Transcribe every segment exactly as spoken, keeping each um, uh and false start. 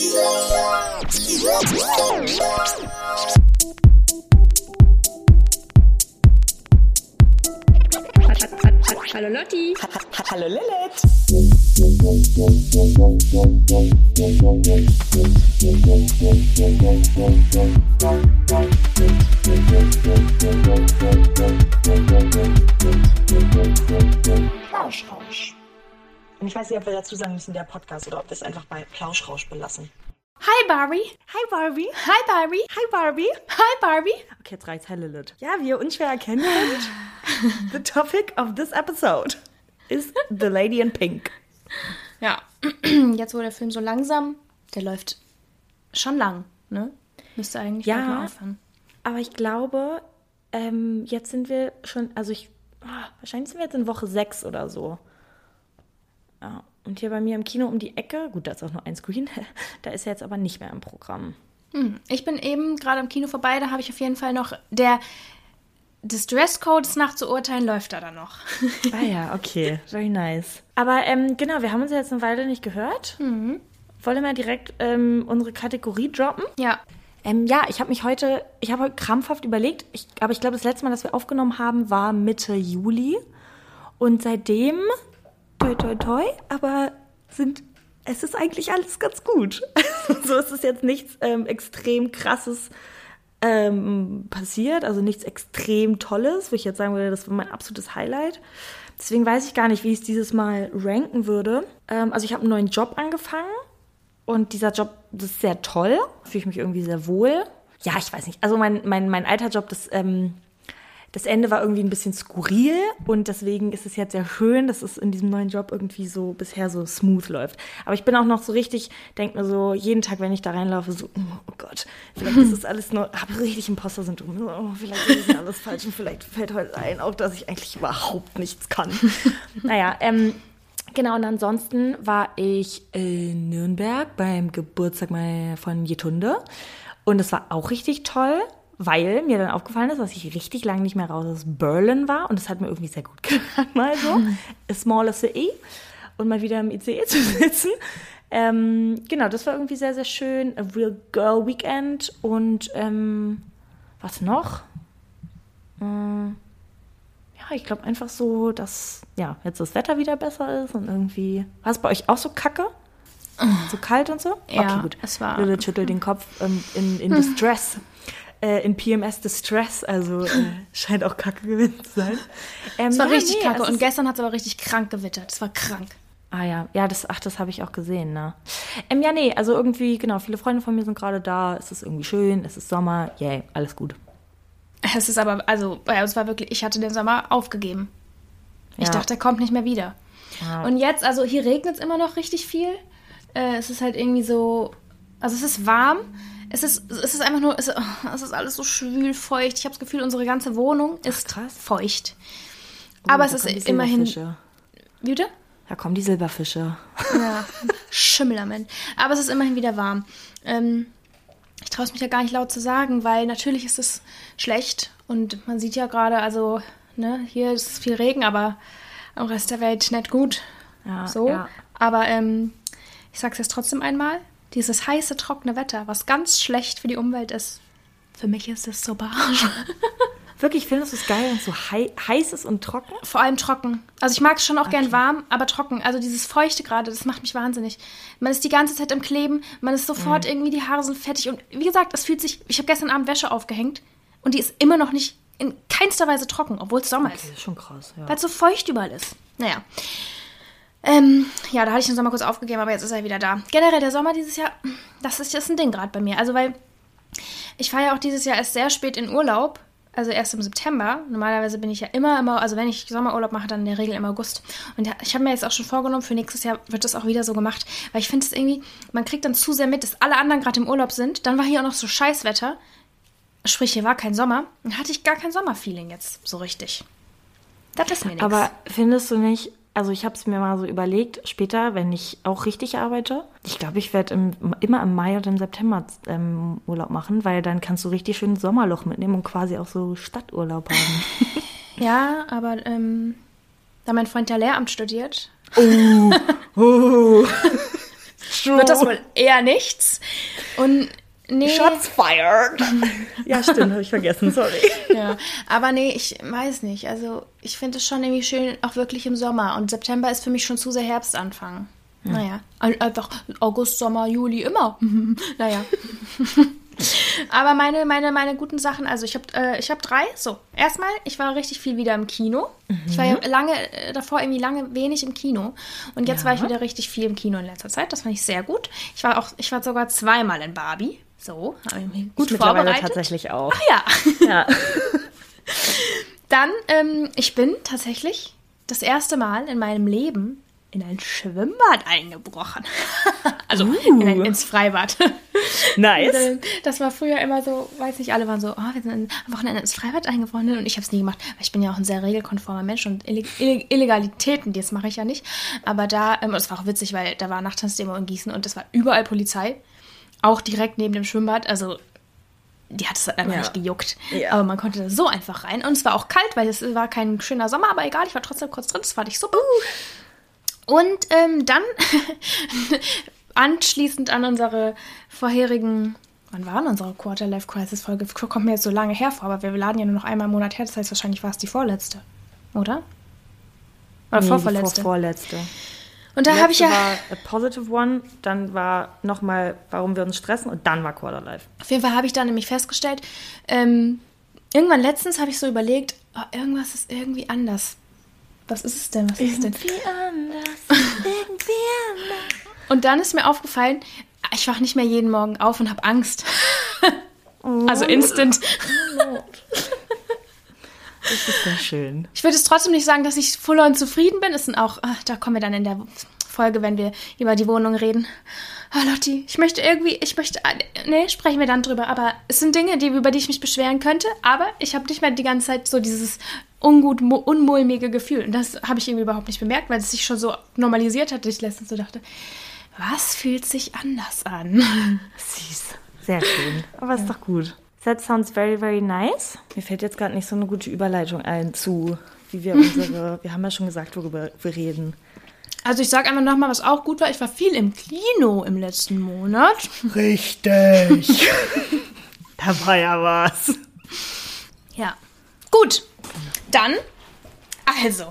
Hallo Lotti. Hallo Lilith. Plauschrausch. Und ich weiß nicht, ob wir dazu sagen müssen, der Podcast, oder ob wir es einfach bei Plauschrausch belassen. Hi Barbie. Hi Barbie. Hi Barbie. Hi Barbie. Hi Barbie. Okay, jetzt reicht's. Hi Lilith. Ja, wie ihr unschwer erkennen könnt, the topic of this episode is The Lady in Pink. Ja, jetzt wo der Film so langsam, der läuft schon lang, ne? Müsste eigentlich Ja, bald mal aufhören. Aber ich glaube, ähm, jetzt sind wir schon, also ich, oh, wahrscheinlich sind wir jetzt in Woche sechs oder so. Ja, und hier bei mir im Kino um die Ecke, gut, da ist auch nur ein Screen, da ist er jetzt aber nicht mehr im Programm. Hm, ich bin eben gerade am Kino vorbei, da habe ich auf jeden Fall noch, der, des Dresscodes nach zu urteilen, läuft da dann noch. Ah ja, okay, very nice. Aber ähm, genau, wir haben uns ja jetzt eine Weile nicht gehört. Mhm. Wollen wir direkt ähm, unsere Kategorie droppen? Ja. Ähm, ja, ich habe mich heute, ich habe heute krampfhaft überlegt, ich, aber ich glaube, das letzte Mal, das wir aufgenommen haben, war Mitte Juli. Und seitdem, toi toi toi, aber sind, es ist eigentlich alles ganz gut. So ist es jetzt nichts ähm, extrem Krasses ähm, passiert, also nichts extrem Tolles, wo ich jetzt sagen würde, das war mein absolutes Highlight. Deswegen weiß ich gar nicht, wie ich es dieses Mal ranken würde. Ähm, also ich habe einen neuen Job angefangen. Und dieser Job, das ist sehr toll. Fühle ich mich irgendwie sehr wohl. Ja, ich weiß nicht. Also mein, mein, mein alter Job, das, ähm, das Ende war irgendwie ein bisschen skurril. Und deswegen ist es jetzt sehr schön, dass es in diesem neuen Job irgendwie so bisher so smooth läuft. Aber ich bin auch noch so richtig, denke mir so, jeden Tag, wenn ich da reinlaufe, so, oh Gott, vielleicht ist das alles nur, habe richtig Imposter-Syndrom. Oh, vielleicht ist das alles falsch und vielleicht fällt heute ein, auch dass ich eigentlich überhaupt nichts kann. Naja, ähm, genau, und ansonsten war ich in Nürnberg beim Geburtstag von Jetunde. Und es war auch richtig toll, weil mir dann aufgefallen ist, dass ich richtig lange nicht mehr raus aus Berlin war. Und das hat mir irgendwie sehr gut getan, mal so. A smaller city. Und mal wieder im I C E zu sitzen. Ähm, genau, das war irgendwie sehr, sehr schön. A real girl weekend. Und ähm, was noch? Ähm... Ja, ich glaube einfach so, dass ja jetzt das Wetter wieder besser ist und irgendwie. War es bei euch auch so kacke? So kalt und so? Ja, okay, gut. es war. Lilith schüttelt den Kopf ähm, in, in Distress. Äh, in P M S Distress. Also äh, scheint auch kacke gewesen zu sein. Ähm, Es war ja, richtig nee, kacke. es Und ist- gestern hat es aber richtig krank gewittert. Es war krank. Ah ja, ja, das, ach, das habe ich auch gesehen, ne? Ähm, ja, nee, also irgendwie, genau, viele Freunde von mir sind gerade da. Es ist irgendwie schön, es ist Sommer. Yay, alles gut. Es ist aber, also, bei uns war wirklich, ich hatte den Sommer aufgegeben. Ich Ja. dachte, er kommt nicht mehr wieder. Ja. Und jetzt, also hier regnet es immer noch richtig viel. Äh, es ist halt irgendwie so, also es ist warm. Es ist, es ist einfach nur, es, oh, es ist alles so schwül, feucht. Ich habe das Gefühl, unsere ganze Wohnung ist krass. feucht. Oh, aber da es kommen ist die immerhin, Silberfische. wie bitte? Da kommen die Silberfische. Ja, Schimmelament. Aber es ist immerhin wieder warm. Ähm, ich traue es mich ja gar nicht laut zu sagen, weil natürlich ist es schlecht. Und man sieht ja gerade, also, ne, hier ist viel Regen, aber am Rest der Welt nicht gut. Ja, So. ja. Aber ähm, ich sag's jetzt trotzdem einmal. Dieses heiße, trockene Wetter, was ganz schlecht für die Umwelt ist. Für mich ist es so barsch. Wirklich, findest du es geil, wenn es so hei- heiß ist und trocken? Vor allem trocken. Also ich mag es schon auch Okay. gern warm, aber trocken. Also dieses Feuchte gerade, das macht mich wahnsinnig. Man ist die ganze Zeit im Kleben, man ist sofort Mhm. irgendwie, die Haare sind fettig. Und wie gesagt, es fühlt sich, ich habe gestern Abend Wäsche aufgehängt und die ist immer noch nicht in keinster Weise trocken, obwohl es Sommer Das ist. ist schon krass, ja. Weil es so feucht überall ist. Naja. Ähm, ja, da hatte ich den Sommer kurz aufgegeben, aber jetzt ist er wieder da. Generell der Sommer dieses Jahr, das ist, das ist ein Ding gerade bei mir. Also weil ich fahre ja auch dieses Jahr erst sehr spät in Urlaub. Also erst im September. Normalerweise bin ich ja immer, immer, also wenn ich Sommerurlaub mache, dann in der Regel im August. Und ja, ich habe mir jetzt auch schon vorgenommen, für nächstes Jahr wird das auch wieder so gemacht. Weil ich finde es irgendwie, man kriegt dann zu sehr mit, dass alle anderen gerade im Urlaub sind. Dann war hier auch noch so Scheißwetter. Sprich, hier war kein Sommer. Dann hatte ich gar kein Sommerfeeling jetzt so richtig. Das ist mir nichts. Aber findest du nicht, also ich habe es mir mal so überlegt, später, wenn ich auch richtig arbeite, ich glaube, ich werde im, immer im Mai oder im September ähm, Urlaub machen, weil dann kannst du richtig schön Sommerloch mitnehmen und quasi auch so Stadturlaub haben. Ja, aber ähm, da mein Freund ja Lehramt studiert. Oh, oh. true. wird das wohl eher nichts. Und nee. Shots fired. Ja, stimmt, habe ich vergessen, sorry. Ja, aber nee, ich weiß nicht. Also ich finde es schon irgendwie schön, auch wirklich im Sommer. Und September ist für mich schon zu sehr Herbstanfang. Hm. Naja, einfach August, Sommer, Juli, immer. Naja. Aber meine, meine, meine guten Sachen, also ich habe äh, ich hab drei. So, erstmal, ich war richtig viel wieder im Kino. Mhm. Ich war ja lange, äh, davor irgendwie lange wenig im Kino. Und jetzt ja. war ich wieder richtig viel im Kino in letzter Zeit. Das fand ich sehr gut. Ich war auch, ich war sogar zweimal in Barbie. So, habe ich mich gut Mittlerweile vorbereitet. Tatsächlich auch. Ach ja. Ja. Dann, ähm, ich bin tatsächlich das erste Mal in meinem Leben in ein Schwimmbad eingebrochen. Also uh. in ein, ins Freibad. Nice. Und, äh, das war früher immer so, weiß nicht, alle waren so, oh, wir sind am Wochenende ins Freibad eingebrochen. Und ich habe es nie gemacht, weil ich bin ja auch ein sehr regelkonformer Mensch und Illeg- Illeg- Illegalitäten, das mache ich ja nicht. Aber da, ähm, es war auch witzig, weil da war Nachttanzdemo in Gießen und es war überall Polizei. Auch direkt neben dem Schwimmbad. Also die hat es halt einfach ja. nicht gejuckt. Ja. Aber man konnte da so einfach rein. Und es war auch kalt, weil es war kein schöner Sommer, aber egal, ich war trotzdem kurz drin, das fand ich super. Uh. Und ähm, dann anschließend an unsere vorherigen, wann war denn unsere Quarter-Life-Crisis-Folge? Kommt mir jetzt so lange her vor, aber wir laden ja nur noch einmal im Monat her, das heißt, wahrscheinlich war es die vorletzte, oder? Oder nee, vorvorletzte? Die vorvorletzte. Und da habe ich ja... war a positive one, dann war nochmal, warum wir uns stressen und dann war Quarter Life. Auf jeden Fall habe ich da nämlich festgestellt, ähm, irgendwann letztens habe ich so überlegt, oh, irgendwas ist irgendwie anders. Was ist es denn? Was ist es denn? Irgendwie anders. Irgendwie anders. Und dann ist mir aufgefallen, ich wache nicht mehr jeden Morgen auf und habe Angst. Oh. Also instant. Oh. Das ist sehr schön. Ich würde es trotzdem nicht sagen, dass ich full on zufrieden bin. Es sind auch, ach, da kommen wir dann in der Folge, wenn wir über die Wohnung reden. Oh, Lotti, ich möchte irgendwie, ich möchte, nee, sprechen wir dann drüber. Aber es sind Dinge, die, über die ich mich beschweren könnte. Aber ich habe nicht mehr die ganze Zeit so dieses ungut, unmulmige Gefühl. Und das habe ich irgendwie überhaupt nicht bemerkt, weil es sich schon so normalisiert hat, dass ich letztens so dachte, was fühlt sich anders an? Süß. Sehr schön. Aber ist ja. doch gut. That sounds very, very nice. Mir fällt jetzt gerade nicht so eine gute Überleitung ein zu, wie wir unsere, wir haben ja schon gesagt, worüber wir reden. Also ich sage einfach nochmal, was auch gut war. Ich war viel im Kino im letzten Monat. Richtig. Da war ja was. Ja. Gut. Dann, also.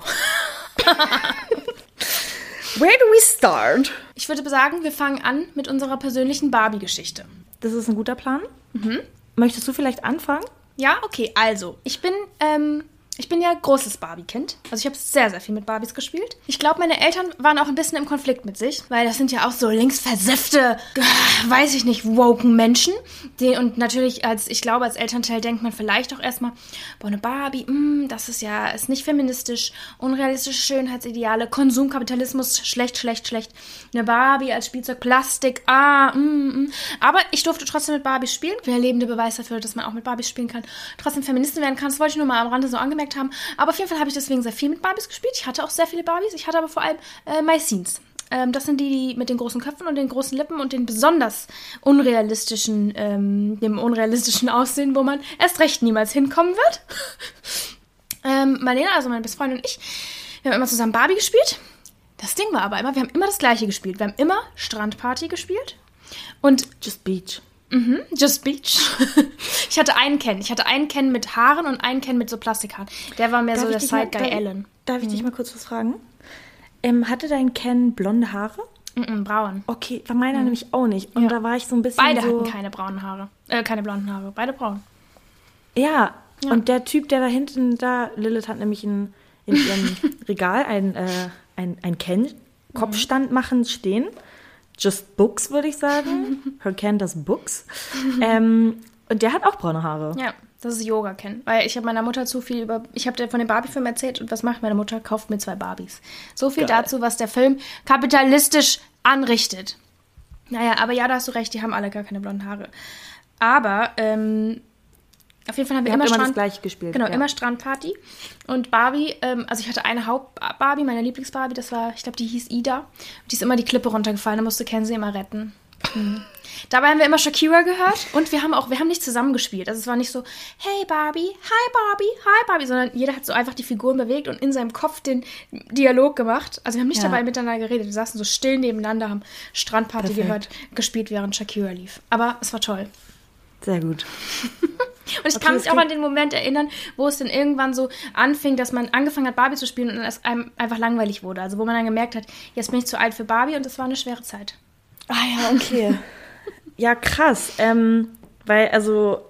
Where do we start? Ich würde sagen, wir fangen an mit unserer persönlichen Barbie-Geschichte. Das ist ein guter Plan. Mhm. Möchtest du vielleicht anfangen? Ja, okay. Also, ich bin, ähm, ich bin ja großes Barbie-Kind. Also ich habe sehr, sehr viel mit Barbies gespielt. Ich glaube, meine Eltern waren auch ein bisschen im Konflikt mit sich, weil das sind ja auch so linksversiffte, weiß ich nicht, woken Menschen. Die, und natürlich, als ich glaube, als Elternteil denkt man vielleicht auch erstmal, boah, eine Barbie, mh, das ist ja, ist nicht feministisch, unrealistische Schönheitsideale, Konsumkapitalismus, schlecht, schlecht, schlecht. Eine Barbie als Spielzeug, Plastik, ah, mh, mh. Aber ich durfte trotzdem mit Barbies spielen. Ich bin der lebende Beweis dafür, dass man auch mit Barbies spielen kann, trotzdem Feministin werden kann. Das wollte ich nur mal am Rande so angemerkt haben. Aber auf jeden Fall habe ich deswegen sehr viel mit Barbies gespielt. Ich hatte auch sehr viele Barbies. Ich hatte aber vor allem äh, My Scenes. Ähm, das sind die, die mit den großen Köpfen und den großen Lippen und den besonders unrealistischen, ähm, dem unrealistischen Aussehen, wo man erst recht niemals hinkommen wird. ähm, Marlena, also meine beste Freundin und ich, wir haben immer zusammen Barbie gespielt. Das Ding war aber immer, wir haben immer das Gleiche gespielt. Wir haben immer Strandparty gespielt. Und Just Beach. Mhm, Just Beach. Ich hatte einen Ken. Ich hatte einen Ken mit Haaren und einen Ken mit so Plastikhaaren. Der war mehr darf so der Side-Guy darf, Ellen. Darf ich mhm. dich mal kurz was fragen? Ähm, hatte dein Ken blonde Haare? Mhm, braun. Okay, war meiner mhm. nämlich auch nicht. Und ja. da war ich so ein bisschen Beide so... hatten keine braunen Haare. Äh, keine blonden Haare. Beide braun. Ja, ja. Und der Typ, der da hinten da... Lilith hat nämlich in, in ihrem Regal ein, äh, ein, ein Ken-Kopfstand mhm. machen stehen. Just Books, würde ich sagen. Her Ken does Books. ähm, und der hat auch braune Haare. Ja, das ist Yoga-Ken. Weil ich habe meiner Mutter zu viel über... Ich habe dir von dem Barbie-Film erzählt und was macht meine Mutter? Kauft mir zwei Barbies. So viel Geil. Dazu, was der Film kapitalistisch anrichtet. Naja, aber ja, da hast du recht, die haben alle gar keine blonden Haare. Aber, ähm... auf jeden Fall haben wir immer, immer Strand, das Gleiche gespielt. Genau, ja. immer Strandparty. Und Barbie, ähm, also ich hatte eine Haupt-Barbie, meine Lieblings-Barbie, das war, ich glaube, die hieß Ida. Die ist immer die Klippe runtergefallen, da musste Ken sie immer retten. Mhm. Dabei haben wir immer Shakira gehört und wir haben auch, wir haben nicht zusammen gespielt. Also es war nicht so, hey Barbie, hi Barbie, hi Barbie, sondern jeder hat so einfach die Figuren bewegt und in seinem Kopf den Dialog gemacht. Also wir haben nicht ja. dabei miteinander geredet. Wir saßen so still nebeneinander, haben Strandparty Perfekt. gehört, gespielt, während Shakira lief. Aber es war toll. Sehr gut. Und ich okay, kann mich auch an den Moment erinnern, wo es dann irgendwann so anfing, dass man angefangen hat, Barbie zu spielen und es einem einfach langweilig wurde. Also wo man dann gemerkt hat, jetzt bin ich zu alt für Barbie und das war eine schwere Zeit. Ah ja, okay. Ja, krass. Ähm, weil, also,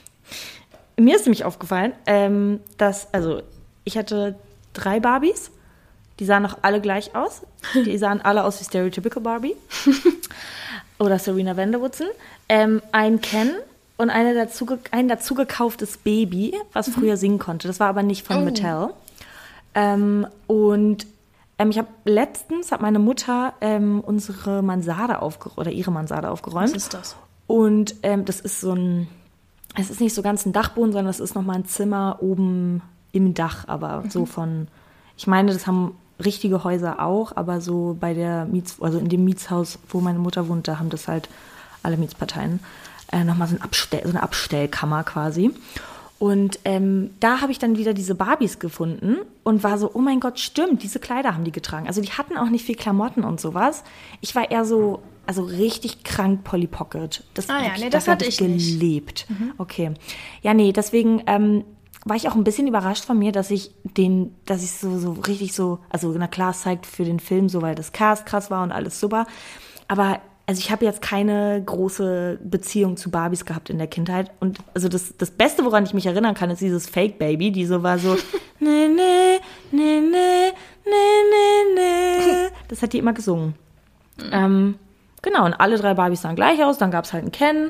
mir ist nämlich aufgefallen, ähm, dass, also, ich hatte drei Barbies. Die sahen auch alle gleich aus. Die sahen alle aus wie Stereotypical Barbie. Oder Serena van der Woodsen. Ähm, ein Ken und eine dazu, ein dazu gekauftes Baby, was mhm. früher singen konnte. Das war aber nicht von oh. Mattel. Ähm, und ähm, ich habe letztens, hat meine Mutter ähm, unsere Mansarde aufgeräumt, oder ihre Mansarde aufgeräumt. Was ist das? Und ähm, das ist so ein, es ist nicht so ganz ein Dachboden, sondern es ist nochmal ein Zimmer oben im Dach, aber mhm. so von, ich meine, das haben richtige Häuser auch, aber so bei der Miets, also in dem Mietshaus, wo meine Mutter wohnt, da haben das halt alle Mietsparteien äh, nochmal so, ein Abstell, so eine Abstellkammer quasi. Und ähm, da habe ich dann wieder diese Barbies gefunden und war so, oh mein Gott, stimmt, diese Kleider haben die getragen. Also die hatten auch nicht viel Klamotten und sowas. Ich war eher so, also richtig krank Polly Pocket. Das, ah ja, wirklich, nee, das, das hatte ich gelebt. Nicht. Mhm. Okay. Ja, nee, deswegen ähm, war ich auch ein bisschen überrascht von mir, dass ich den, dass ich so, so richtig so, also na klar, es zeigt für den Film so, weil das Cast krass war und alles super. Aber also ich habe jetzt keine große Beziehung zu Barbies gehabt in der Kindheit. Und also das, das Beste, woran ich mich erinnern kann, ist dieses Fake-Baby, die so war so, ne, ne, ne, ne, ne, ne. Das hat die immer gesungen. Mhm. Ähm, genau, und alle drei Barbies sahen gleich aus. Dann gab es halt einen Ken.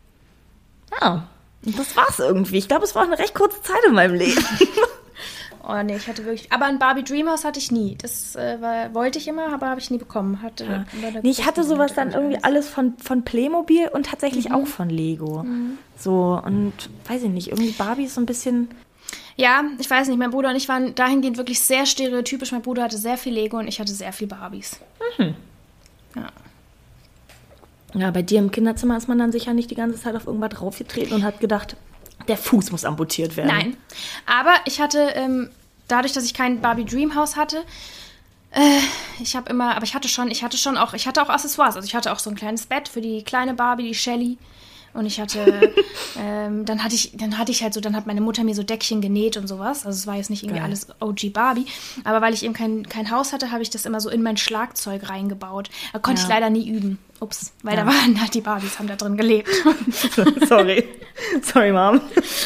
Ja, und das war's irgendwie. Ich glaube, es war auch eine recht kurze Zeit in meinem Leben. Oh nee, ich hatte wirklich... Aber ein Barbie Dreamhouse hatte ich nie. Das äh, war, wollte ich immer, aber habe ich nie bekommen. Hatte, ja. Nee, ich hatte sowas dann irgendwie alles von, von Playmobil und tatsächlich mhm. auch von Lego. Mhm. So, und weiß ich nicht, irgendwie Barbie ist so ein bisschen... Ja, ich weiß nicht, mein Bruder und ich waren dahingehend wirklich sehr stereotypisch. Mein Bruder hatte sehr viel Lego und ich hatte sehr viel Barbies. Mhm. Ja. Ja, bei dir im Kinderzimmer ist man dann sicher nicht die ganze Zeit auf irgendwas draufgetreten und hat gedacht... Der Fuß muss amputiert werden. Nein, aber ich hatte, ähm, dadurch, dass ich kein Barbie Dreamhouse hatte, äh, ich habe immer, aber ich hatte schon, ich hatte schon auch, ich hatte auch Accessoires. Also ich hatte auch so ein kleines Bett für die kleine Barbie, die Shelly. Und ich hatte, ähm, dann hatte ich, dann hatte ich halt so, dann hat meine Mutter mir so Deckchen genäht und sowas. Also es war jetzt nicht irgendwie Geil. alles O G Barbie. Aber weil ich eben kein, kein Haus hatte, habe ich das immer so in mein Schlagzeug reingebaut. Da konnte ja. ich leider nie üben. Ups, weil ja. da waren halt die Barbies, haben da drin gelebt. Sorry. Sorry, Mom.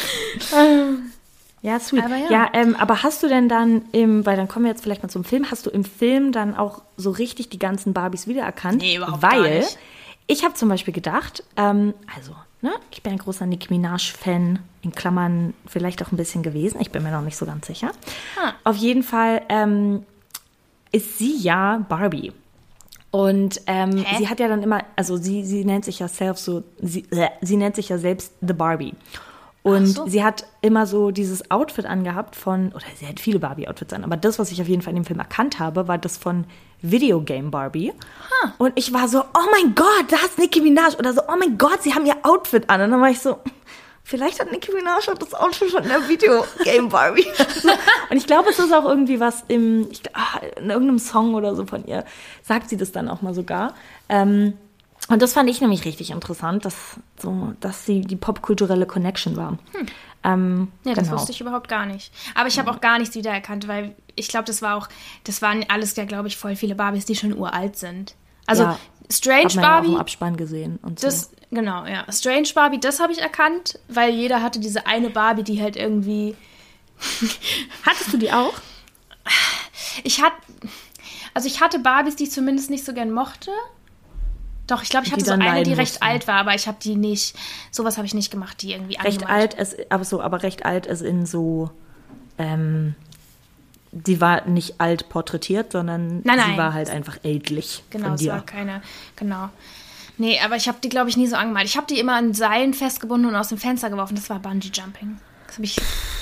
Ja, sweet. Aber, ja. Ja, ähm, aber hast du denn dann im, weil dann kommen wir jetzt vielleicht mal zum Film, hast du im Film dann auch so richtig die ganzen Barbies wiedererkannt? Nee, überhaupt weil, gar nicht. Ich habe zum Beispiel gedacht, ähm, also, ne, ich bin ein großer Nicki Minaj-Fan, in Klammern vielleicht auch ein bisschen gewesen, ich bin mir noch nicht so ganz sicher. Ah. Auf jeden Fall ähm, ist sie ja Barbie. Und ähm, sie hat ja dann immer, also sie, sie nennt sich ja selbst so, sie, äh, sie nennt sich ja selbst The Barbie. Und so. Sie hat immer so dieses Outfit angehabt von, oder sie hat viele Barbie-Outfits an, aber das, was ich auf jeden Fall in dem Film erkannt habe, war das von Videogame Barbie. Huh. Und ich war so, oh mein Gott, da ist Nicki Minaj. Oder so, oh mein Gott, sie haben ihr Outfit an. Und dann war ich so, vielleicht hat Nicki Minaj auch das Outfit von der Videogame Barbie. Und ich glaube, es ist auch irgendwie was im, ich, ah, in irgendeinem Song oder so von ihr, sagt sie das dann auch mal sogar. Ähm, Und das fand ich nämlich richtig interessant, dass, so, dass sie die popkulturelle Connection war. Hm. Ähm, ja, das genau. wusste ich überhaupt gar nicht. Aber ich habe auch gar nichts wiedererkannt, weil ich glaube, das war auch, das waren alles ja, glaube ich, voll viele Barbies, die schon uralt sind. Also ja, Strange hat man Barbie. Ja auch im Abspann gesehen und so. Das, genau, ja. Strange Barbie, das habe ich erkannt, weil jeder hatte diese eine Barbie, die halt irgendwie. Hattest du die auch? Ich hatte, also ich hatte Barbies, die ich zumindest nicht so gern mochte. Doch, ich glaube, ich hatte so eine, die recht mussten. alt war, aber ich habe die nicht, sowas habe ich nicht gemacht, die irgendwie Recht alt, es, aber so, aber recht alt ist in so, ähm, die war nicht alt porträtiert, sondern nein, sie nein. war halt einfach ältlich genau, von dir. Genau, es war keine, genau. Nee, aber ich habe die, glaube ich, nie so angemalt. Ich habe die immer an Seilen festgebunden und aus dem Fenster geworfen. Das war Bungee Jumping. Das habe ich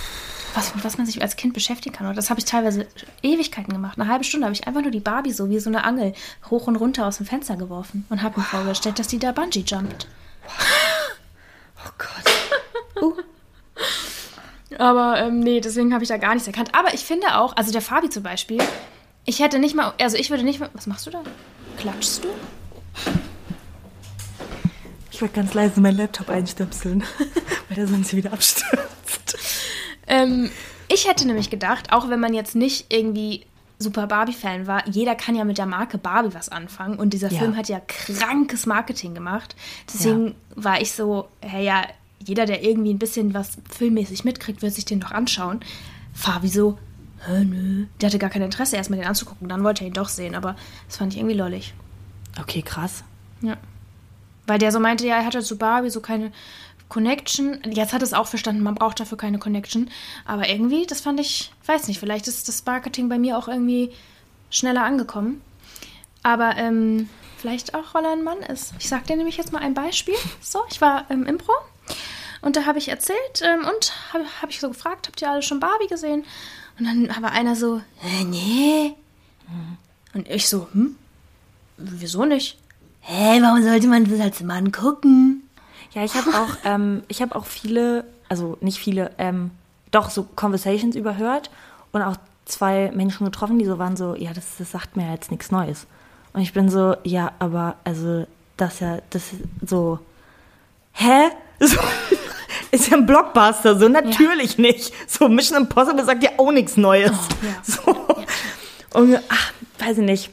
was, was man sich als Kind beschäftigen kann. Und das habe ich teilweise Ewigkeiten gemacht. Eine halbe Stunde habe ich einfach nur die Barbie so wie so eine Angel hoch und runter aus dem Fenster geworfen und habe mir wow. vorgestellt, dass die da Bungee jumpt. Oh Gott. Uh. Aber ähm, nee, deswegen habe ich da gar nichts erkannt. Aber ich finde auch, also der Fabi zum Beispiel, ich hätte nicht mal, also ich würde nicht mal, was machst du da? Klatschst du? Ich wollte ganz leise meinen Laptop einstöpseln, weil der sonst wieder abstürzt. Ähm, ich hätte nämlich gedacht, auch wenn man jetzt nicht irgendwie super Barbie-Fan war, jeder kann ja mit der Marke Barbie was anfangen. Und dieser ja. Film hat ja krankes Marketing gemacht. Deswegen ja. war ich so, hey, ja, jeder, der irgendwie ein bisschen was filmmäßig mitkriegt, wird sich den doch anschauen. Fabi so, hä, nö. Der hatte gar kein Interesse, erst mal den anzugucken. Dann wollte er ihn doch sehen, aber das fand ich irgendwie lollig. Okay, krass. Ja. Weil der so meinte, ja, er hatte zu Barbie so keine Connection. Jetzt hat es auch verstanden, man braucht dafür keine Connection. Aber irgendwie, das fand ich, weiß nicht, vielleicht ist das Marketing bei mir auch irgendwie schneller angekommen. Aber ähm, vielleicht auch, weil er ein Mann ist. Ich sag dir nämlich jetzt mal ein Beispiel. So, ich war im Impro und da habe ich erzählt ähm, und habe hab ich so gefragt, habt ihr alle schon Barbie gesehen? Und dann war einer so, äh, nee. Und ich so, hm, wieso nicht? Hä, warum sollte man das als Mann gucken? Ja, ich habe auch, ähm, ich habe auch viele, also nicht viele, ähm, doch so Conversations überhört und auch zwei Menschen getroffen, die so waren so, ja, das, das sagt mir jetzt nichts Neues. Und ich bin so, ja, aber also das ja, das ist so, hä? So, ist ja ein Blockbuster, so natürlich ja. nicht. So Mission Impossible sagt ja auch nichts Neues. Oh, ja. So. Ja. Und ach, weiß ich nicht.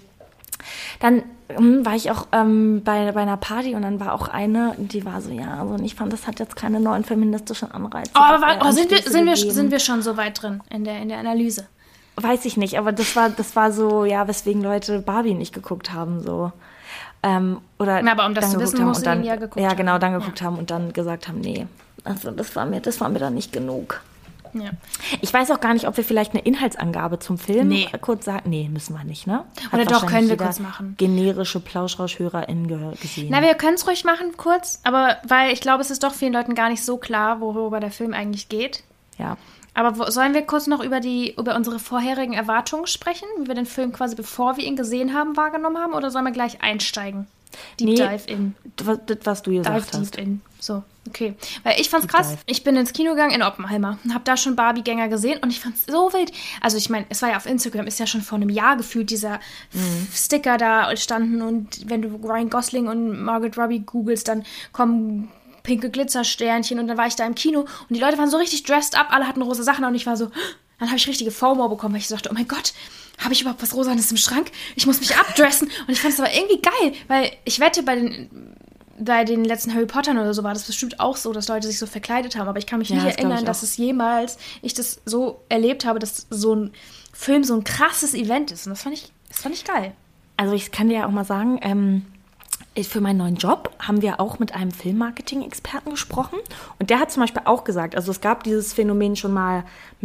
Dann hm, war ich auch ähm, bei, bei einer Party und dann war auch eine, die war so, ja, also ich fand, das hat jetzt keine neuen feministischen Anreize. Oh, aber war, oh, sind, wir, sind, wir, sind wir schon so weit drin in der, in der Analyse? Weiß ich nicht, aber das war, das war so, ja, weswegen Leute Barbie nicht geguckt haben, so. Ähm, oder Na, aber um das zu wissen, musst du ihn ja geguckt Ja, haben. genau, dann geguckt ja. haben und dann gesagt haben, nee, also das war mir, das war mir dann nicht genug. Ja. Ich weiß auch gar nicht, ob wir vielleicht eine Inhaltsangabe zum Film nee. kurz sagen. Nee, müssen wir nicht, ne? Hat Oder doch, können wir kurz machen. Generische Plauschrausch-HörerInnen gesehen. Na, wir können es ruhig machen, kurz. Aber weil ich glaube, es ist doch vielen Leuten gar nicht so klar, worüber der Film eigentlich geht. Ja. Aber wo, sollen wir kurz noch über die über unsere vorherigen Erwartungen sprechen? Wie wir den Film quasi, bevor wir ihn gesehen haben, wahrgenommen haben? Oder sollen wir gleich einsteigen? Deep nee, Dive in. Das, was du gesagt Dive hast. Deep in. So, okay. Weil ich fand's krass. Ich bin ins Kino gegangen in Oppenheimer. Hab da schon Barbie-Gänger gesehen und ich fand's so wild. Also ich meine, es war ja auf Instagram, ist ja schon vor einem Jahr gefühlt dieser mhm. Sticker da standen und wenn du Ryan Gosling und Margot Robbie googelst, dann kommen pinke Glitzersternchen und dann war ich da im Kino und die Leute waren so richtig dressed up, alle hatten rosa Sachen und ich war so, dann habe ich richtige FOMO bekommen, weil ich so dachte, oh mein Gott, habe ich überhaupt was Rosanes im Schrank? Ich muss mich abdressen. Und ich fand es aber irgendwie geil, weil ich wette, bei den, bei den letzten Harry Pottern oder so war das bestimmt auch so, dass Leute sich so verkleidet haben. Aber ich kann mich ja, nicht das erinnern, dass es jemals, ich das so erlebt habe, dass so ein Film so ein krasses Event ist. Und das fand ich, das fand ich geil. Also ich kann dir ja auch mal sagen, ähm, für meinen neuen Job haben wir auch mit einem Filmmarketing-Experten gesprochen. Und der hat zum Beispiel auch gesagt, also es gab dieses Phänomen schon mal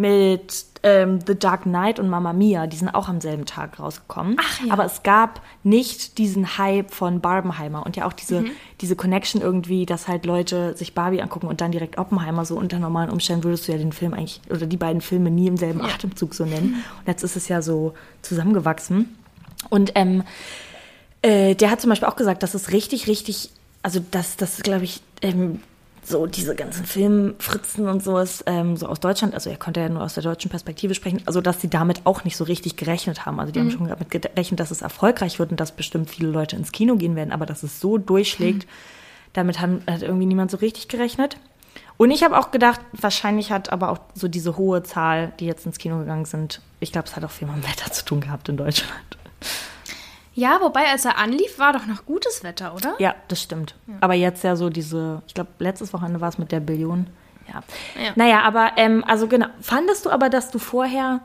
mit ähm, The Dark Knight und Mamma Mia, die sind auch am selben Tag rausgekommen. Ach, ja. Aber es gab nicht diesen Hype von Barbenheimer und ja auch diese, mhm. diese Connection irgendwie, dass halt Leute sich Barbie angucken und dann direkt Oppenheimer. So unter normalen Umständen würdest du ja den Film eigentlich, oder die beiden Filme nie im selben ja. Atemzug so nennen. Mhm. Und jetzt ist es ja so zusammengewachsen. Und ähm, Äh, der hat zum Beispiel auch gesagt, dass es richtig, richtig, also dass das, glaube ich, ähm, so diese ganzen Filmfritzen und sowas, ähm, so aus Deutschland, also er konnte ja nur aus der deutschen Perspektive sprechen, also dass sie damit auch nicht so richtig gerechnet haben. Also die mhm. haben schon damit gerechnet, dass es erfolgreich wird und dass bestimmt viele Leute ins Kino gehen werden, aber dass es so durchschlägt, mhm. damit haben, hat irgendwie niemand so richtig gerechnet. Und ich habe auch gedacht, wahrscheinlich hat aber auch so diese hohe Zahl, die jetzt ins Kino gegangen sind, ich glaube, es hat auch viel mit dem Wetter zu tun gehabt in Deutschland. Ja, wobei, als er anlief, war doch noch gutes Wetter, oder? Ja, das stimmt. Ja. Aber jetzt ja so diese, ich glaube, letztes Wochenende war es mit der Billion. Ja. ja. Naja, aber, ähm, also genau. Fandest du aber, dass du vorher,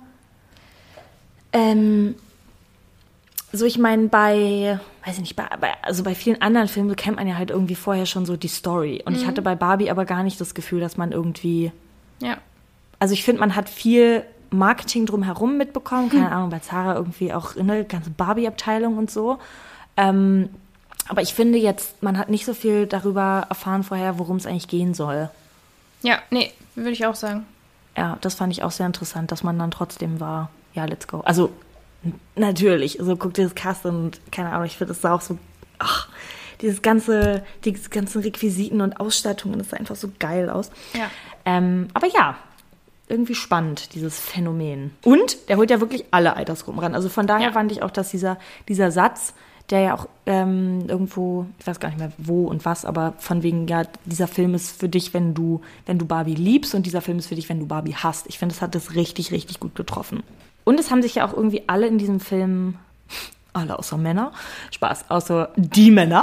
ähm, so ich meine, bei, weiß ich nicht, bei, bei, also bei vielen anderen Filmen so kennt man ja halt irgendwie vorher schon so die Story. Und mhm. ich hatte bei Barbie aber gar nicht das Gefühl, dass man irgendwie, ja. Also ich finde, man hat viel Marketing drumherum mitbekommen, keine hm. Ahnung, bei Zara irgendwie auch eine ganze Barbie-Abteilung und so. Ähm, aber ich finde jetzt, man hat nicht so viel darüber erfahren vorher, worum es eigentlich gehen soll. Ja, nee, würde ich auch sagen. Ja, das fand ich auch sehr interessant, dass man dann trotzdem war, ja, let's go. Also, n- natürlich, also guck dir das Cast und, keine Ahnung, ich finde das sah auch so, ach, dieses ganze, diese ganzen Requisiten und Ausstattungen, das sah einfach so geil aus. Ja. Ähm, aber ja, irgendwie spannend, dieses Phänomen. Und der holt ja wirklich alle Altersgruppen ran. Also von daher Ja. fand ich auch, dass dieser, dieser Satz, der ja auch ähm, irgendwo, ich weiß gar nicht mehr wo und was, aber von wegen, ja, dieser Film ist für dich, wenn du, wenn du Barbie liebst und dieser Film ist für dich, wenn du Barbie hasst. Ich finde, das hat das richtig, richtig gut getroffen. Und es haben sich ja auch irgendwie alle in diesem Film, alle außer Männer, Spaß, außer die Männer,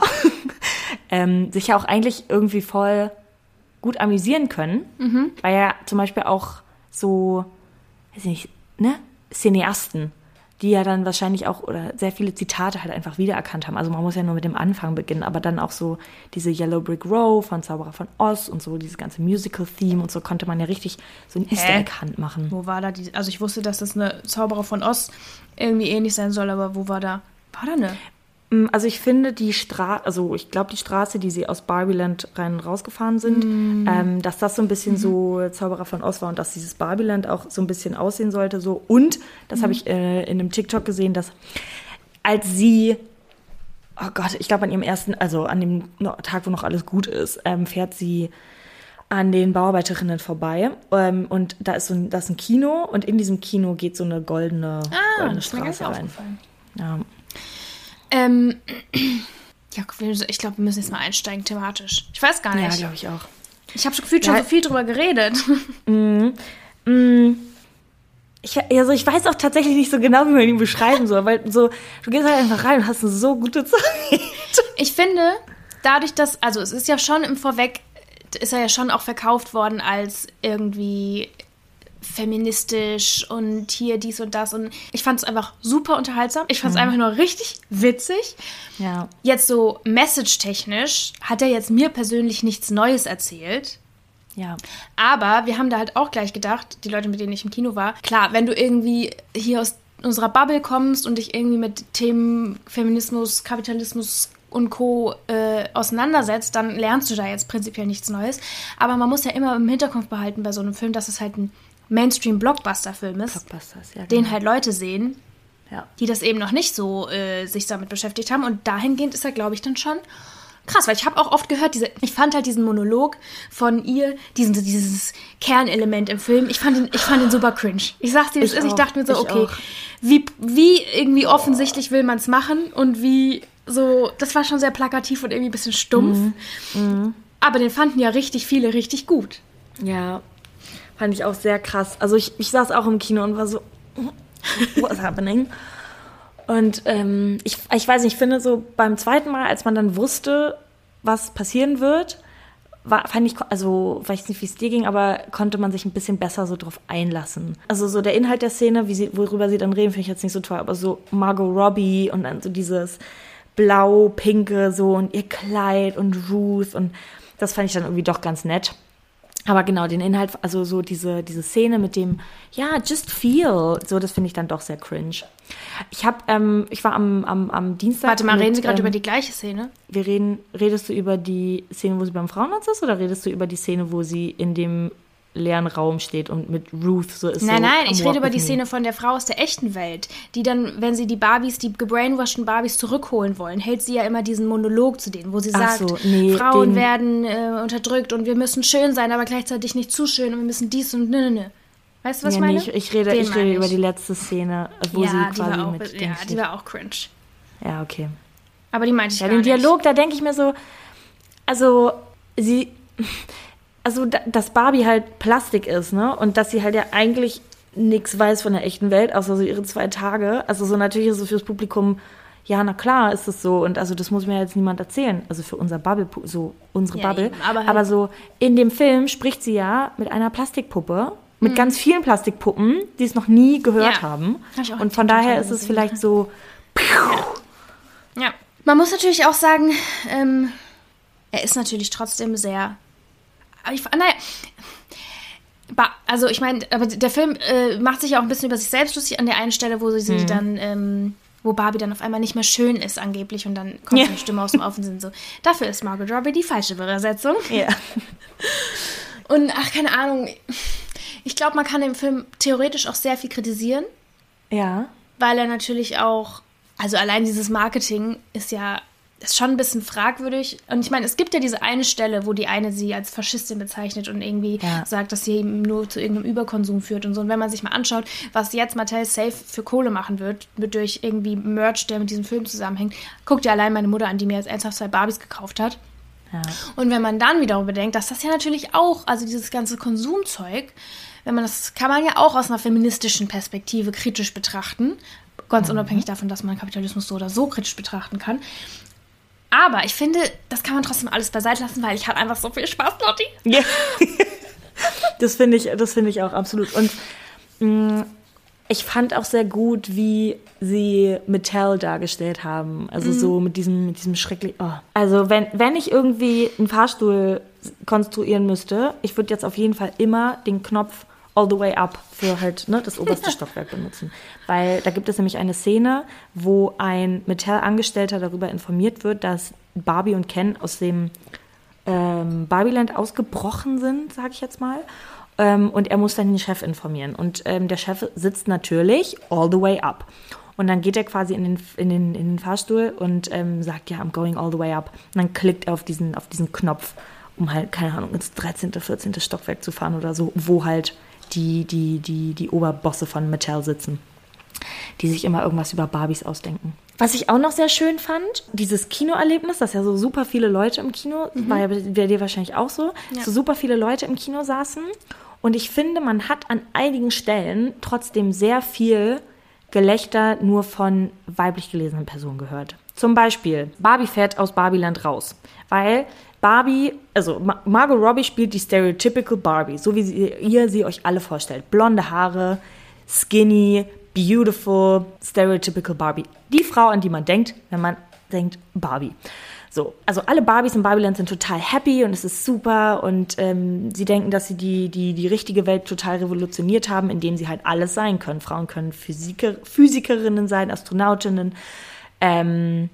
ähm, sich ja auch eigentlich irgendwie voll gut amüsieren können, mhm. weil ja zum Beispiel auch so, weiß nicht, ne, Cineasten, die ja dann wahrscheinlich auch oder sehr viele Zitate halt einfach wiedererkannt haben. Also man muss ja nur mit dem Anfang beginnen, aber dann auch so diese Yellow Brick Road von Zauberer von Oz und so, dieses ganze Musical-Theme und so konnte man ja richtig so ein Easter Egg Hand machen. Wo war da die, also ich wusste, dass das eine Zauberer von Oz irgendwie ähnlich sein soll, aber wo war da, war da eine? Also ich finde die Straße, also ich glaube die Straße, die sie aus Barbieland rein rausgefahren sind, mm. ähm, dass das so ein bisschen mm. so Zauberer von Oz war und dass dieses Barbieland auch so ein bisschen aussehen sollte. So. Und, das mm. habe ich äh, in einem TikTok gesehen, dass als sie, oh Gott, ich glaube an ihrem ersten, also an dem Tag, wo noch alles gut ist, ähm, fährt sie an den Bauarbeiterinnen vorbei ähm, und da ist so ein, da ist ein Kino und in diesem Kino geht so eine goldene, ah, goldene das Straße ist mir rein. aufgefallen. Ja. Ähm, ja, ich glaube, wir müssen jetzt mal einsteigen thematisch. Ich weiß gar nicht. Ja, glaube ich auch. Ich habe schon gefühlt schon ja. so viel drüber geredet. Mm, mm, ich, also ich weiß auch tatsächlich nicht so genau, wie man ihn beschreiben soll, weil so, du gehst halt einfach rein und hast eine so gute Zeit. Ich finde, dadurch, dass, also es ist ja schon im Vorweg, ist er ja schon auch verkauft worden als irgendwie feministisch und hier dies und das und ich fand es einfach super unterhaltsam. Ich fand es mhm. einfach nur richtig witzig. Ja. Jetzt so message-technisch hat er jetzt mir persönlich nichts Neues erzählt. Ja. Aber wir haben da halt auch gleich gedacht, die Leute, mit denen ich im Kino war, klar, wenn du irgendwie hier aus unserer Bubble kommst und dich irgendwie mit Themen Feminismus, Kapitalismus und Co. Äh, auseinandersetzt, dann lernst du da jetzt prinzipiell nichts Neues. Aber man muss ja immer im Hinterkopf behalten bei so einem Film, dass es halt ein Mainstream-Blockbuster-Film ist, Blockbusters, ja, genau. den halt Leute sehen, ja. die das eben noch nicht so äh, sich damit beschäftigt haben. Und dahingehend ist er, glaube ich, dann schon krass, weil ich habe auch oft gehört, diese, ich fand halt diesen Monolog von ihr, diesen, dieses Kernelement im Film, ich fand ihn, ich fand ihn super cringe. Ich sag's dir, wie es ist, ich dachte mir so, ich okay, auch. wie, wie irgendwie offensichtlich will man es machen und wie so, das war schon sehr plakativ und irgendwie ein bisschen stumpf. Mhm. Mhm. Aber den fanden ja richtig viele richtig gut. Ja, fand ich auch sehr krass. Also ich, ich saß auch im Kino und war so, what's happening? Und ähm, ich, ich weiß nicht, ich finde so beim zweiten Mal, als man dann wusste, was passieren wird, war, fand ich, also weiß nicht, wie es dir ging, aber konnte man sich ein bisschen besser so drauf einlassen. Also so der Inhalt der Szene, wie sie, worüber sie dann reden, finde ich jetzt nicht so toll, aber so Margot Robbie und dann so dieses blau-pinke so und ihr Kleid und Ruth und das fand ich dann irgendwie doch ganz nett. Aber genau, den Inhalt, also so diese, diese Szene mit dem, ja, just feel, so, das finde ich dann doch sehr cringe. Ich habe, ähm, ich war am, am, am Dienstag. Warte mal, mit, reden Sie gerade ähm, über die gleiche Szene? Wir reden, redest du über die Szene, wo sie beim Frauenarzt ist, oder redest du über die Szene, wo sie in dem leeren Raum steht und mit Ruth so ist? Nein, so, nein, ich come rede über walk die with me. Szene von der Frau aus der echten Welt, die dann, wenn sie die Barbies, die gebrainwashten Barbies zurückholen wollen, hält sie ja immer diesen Monolog zu denen, wo sie Ach sagt, so, nee, Frauen den- werden äh, unterdrückt und wir müssen schön sein, aber gleichzeitig nicht zu schön und wir müssen dies und ne, ne, ne. Weißt du, was Ja, ich meine? nee, ich, ich rede, Den ich meine rede über die letzte Szene, wo ja, sie die quasi war auch, mit ja, Dings die steht. war auch cringe. Ja, okay. Aber die meinte ich Ja, gar den nicht. Dialog, da denke ich mir so, also sie, also da- dass Barbie halt Plastik ist, ne? Und dass sie halt ja eigentlich nichts weiß von der echten Welt, außer so ihre zwei Tage. Also so natürlich ist es fürs Publikum, ja, na klar ist es so. Und also das muss mir jetzt niemand erzählen. Also für unser Bubble, so unsere Ja, Bubble. eben, aber halt- aber so in dem Film spricht sie ja mit einer Plastikpuppe, mit ganz vielen Plastikpuppen, die es noch nie gehört Ja. haben. Hab ich auch Und von total daher ist es gesehen. vielleicht so, Ja. Man muss natürlich auch sagen, ähm, er ist natürlich trotzdem sehr. Aber ich, naja. Ba- Also ich meine, aber der Film äh, macht sich ja auch ein bisschen über sich selbst lustig an der einen Stelle, wo sie Mhm. dann, ähm, wo Barbie dann auf einmal nicht mehr schön ist angeblich und dann kommt Ja. eine Stimme aus dem Offen sind so. Dafür ist Margot Robbie die falsche Übersetzung. ja. Und ach, keine Ahnung. Ich glaube, man kann den Film theoretisch auch sehr viel kritisieren. Ja. Weil er natürlich auch, also allein dieses Marketing ist ja, ist schon ein bisschen fragwürdig. Und ich meine, es gibt ja diese eine Stelle, wo die eine sie als Faschistin bezeichnet und irgendwie ja. sagt, dass sie eben nur zu irgendeinem Überkonsum führt und so. Und wenn man sich mal anschaut, was jetzt Mattel Safe für Kohle machen wird, wird durch irgendwie Merch, der mit diesem Film zusammenhängt, guckt ja allein meine Mutter an, die mir jetzt ernsthaft zwei Barbies gekauft hat. Ja. Und wenn man dann wiederum bedenkt, dass das ja natürlich auch, also dieses ganze Konsumzeug, wenn man das, kann man ja auch aus einer feministischen Perspektive kritisch betrachten. Ganz mhm. unabhängig davon, dass man Kapitalismus so oder so kritisch betrachten kann. Aber ich finde, das kann man trotzdem alles beiseite lassen, weil ich hatte einfach so viel Spaß, Lotti. Ja. Das finde ich, das finde ich auch absolut. Und mh, ich fand auch sehr gut, wie sie Mattel dargestellt haben. Also mhm. so mit diesem, mit diesem schrecklich. Oh. Also wenn, wenn ich irgendwie einen Fahrstuhl konstruieren müsste, ich würde jetzt auf jeden Fall immer den Knopf all the way up für halt ne, das oberste Stockwerk benutzen. Weil da gibt es nämlich eine Szene, wo ein Mattel-Angestellter darüber informiert wird, dass Barbie und Ken aus dem ähm, Barbieland ausgebrochen sind, sage ich jetzt mal. Ähm, und er muss dann den Chef informieren. Und ähm, der Chef sitzt natürlich all the way up. Und dann geht er quasi in den, in den, in den Fahrstuhl und ähm, sagt, ja, I'm going all the way up. Und dann klickt er auf diesen, auf diesen Knopf, um halt, keine Ahnung, ins dreizehnte, vierzehnte Stockwerk zu fahren oder so, wo halt die, die, die, die Oberbosse von Mattel sitzen, die sich immer irgendwas über Barbies ausdenken. Was ich auch noch sehr schön fand, dieses Kinoerlebnis, dass ja so super viele Leute im Kino, mhm. war ja bei dir wahrscheinlich auch so, ja. so super viele Leute im Kino saßen. Und ich finde, man hat an einigen Stellen trotzdem sehr viel Gelächter nur von weiblich gelesenen Personen gehört. Zum Beispiel, Barbie fährt aus Barbieland raus, weil Barbie, also Margot Robbie spielt die stereotypical Barbie, so wie sie, ihr sie euch alle vorstellt. Blonde Haare, skinny, beautiful, stereotypical Barbie. Die Frau, an die man denkt, wenn man denkt Barbie. So, also alle Barbies in Barbieland sind total happy und es ist super und ähm, sie denken, dass sie die, die, die richtige Welt total revolutioniert haben, indem sie halt alles sein können. Frauen können Physiker, Physikerinnen sein, Astronautinnen, ähm,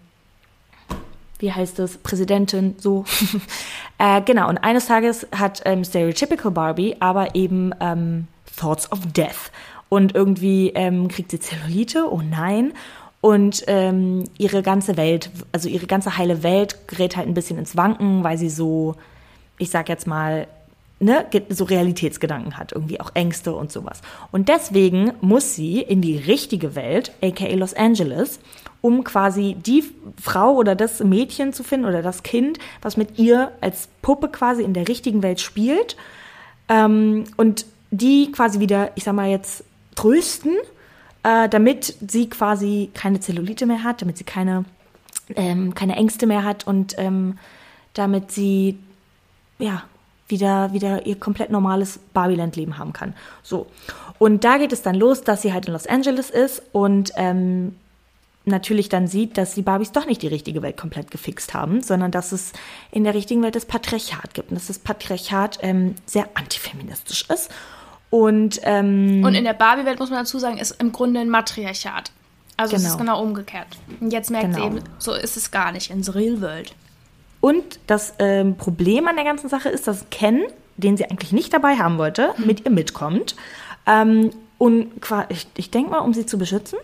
wie heißt das, Präsidentin, so. äh, genau, und eines Tages hat ähm, Stereotypical Barbie aber eben ähm, Thoughts of Death. Und irgendwie ähm, kriegt sie Zellulite, oh nein. Und ähm, ihre ganze Welt, also ihre ganze heile Welt gerät halt ein bisschen ins Wanken, weil sie so, ich sag jetzt mal, ne, so Realitätsgedanken hat, irgendwie auch Ängste und sowas. Und deswegen muss sie in die richtige Welt, aka Los Angeles, um quasi die Frau oder das Mädchen zu finden oder das Kind, was mit ihr als Puppe quasi in der richtigen Welt spielt, ähm, und die quasi wieder, ich sag mal jetzt, trösten, äh, damit sie quasi keine Zellulite mehr hat, damit sie keine, ähm, keine Ängste mehr hat und ähm, damit sie, ja, wieder, wieder ihr komplett normales Barbieland-Leben haben kann. So. Und da geht es dann los, dass sie halt in Los Angeles ist und ähm, natürlich dann sieht, dass die Barbies doch nicht die richtige Welt komplett gefixt haben, sondern dass es in der richtigen Welt das Patriarchat gibt und dass das Patriarchat ähm, sehr antifeministisch ist. Und, ähm, und in der Barbie-Welt, muss man dazu sagen, ist im Grunde ein Matriarchat. Also genau. Es ist genau umgekehrt. Und jetzt merkt genau. sie eben, so ist es gar nicht in the real world. Und das ähm, Problem an der ganzen Sache ist, dass Ken, den sie eigentlich nicht dabei haben wollte, mhm. mit ihr mitkommt. Ähm, und ich, ich denke mal, um sie zu beschützen.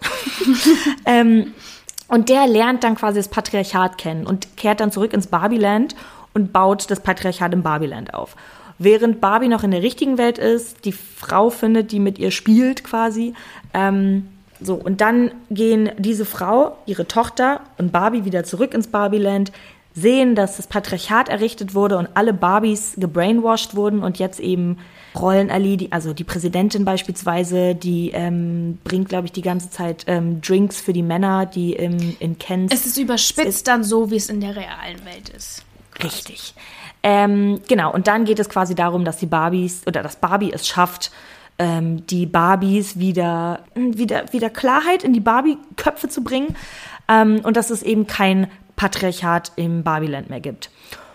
ähm, und der lernt dann quasi das Patriarchat kennen und kehrt dann zurück ins Barbieland und baut das Patriarchat im Barbieland auf. Während Barbie noch in der richtigen Welt ist, die Frau findet, die mit ihr spielt quasi. Ähm, so, und dann gehen diese Frau, ihre Tochter und Barbie wieder zurück ins Barbieland, sehen, dass das Patriarchat errichtet wurde und alle Barbies gebrainwashed wurden und jetzt eben Rollen Ali, die, also die Präsidentin beispielsweise, die ähm, bringt, glaube ich, die ganze Zeit ähm, Drinks für die Männer, die im, in Kens... Es ist überspitzt ist, dann so, wie es in der realen Welt ist. Richtig. Ähm, genau, und dann geht es quasi darum, dass die Barbies, oder dass Barbie es schafft, ähm, die Barbies wieder, wieder, wieder Klarheit in die Barbie-Köpfe zu bringen ähm, und dass es eben kein Patriarchat im Barbieland mehr gibt.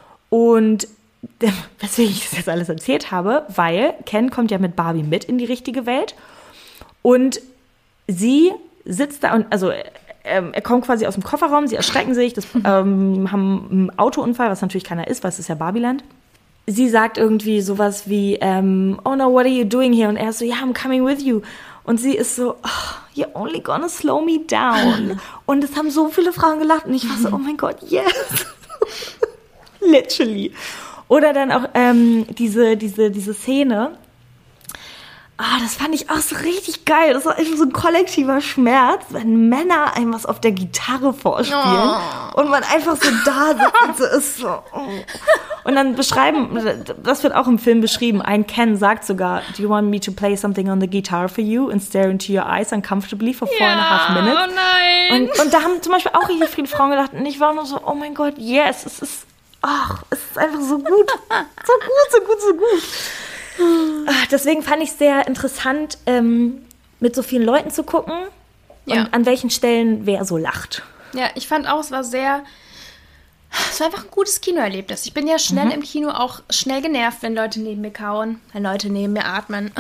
Und weswegen ich das jetzt alles erzählt habe, weil Ken kommt ja mit Barbie mit in die richtige Welt und sie sitzt da und, also ähm, er kommt quasi aus dem Kofferraum, sie erschrecken sich, das, ähm, haben einen Autounfall, was natürlich keiner ist, weil es ist ja Barbieland. sie sagt irgendwie sowas wie, ähm, oh no, what are you doing here? Und er ist so, ja, yeah, I'm coming with you. Und sie ist so, oh, you're only gonna slow me down. Und es haben so viele Frauen gelacht und ich war so, oh mein Gott, yes. Literally. Oder dann auch ähm, diese, diese, diese Szene. Ah, das fand ich auch so richtig geil. Das war einfach so ein kollektiver Schmerz, wenn Männer einem was auf der Gitarre vorspielen oh. und man einfach so da sitzt und so ist so. Oh. Und dann beschreiben, das wird auch im Film beschrieben, ein Ken sagt sogar, do you want me to play something on the guitar for you and stare into your eyes uncomfortably for four ja, and a half minutes? Oh nein. Und, und da haben zum Beispiel auch richtig viele Frauen gedacht und ich war nur so, oh mein Gott, yes, es ist, ach, es ist einfach so gut, so gut, so gut, so gut. Deswegen fand ich es sehr interessant, ähm, mit so vielen Leuten zu gucken ja. und an welchen Stellen wer so lacht. Ja, ich fand auch, es war sehr, es war einfach ein gutes Kinoerlebnis. Ich bin ja schnell mhm. im Kino auch schnell genervt, wenn Leute neben mir kauen, wenn Leute neben mir atmen.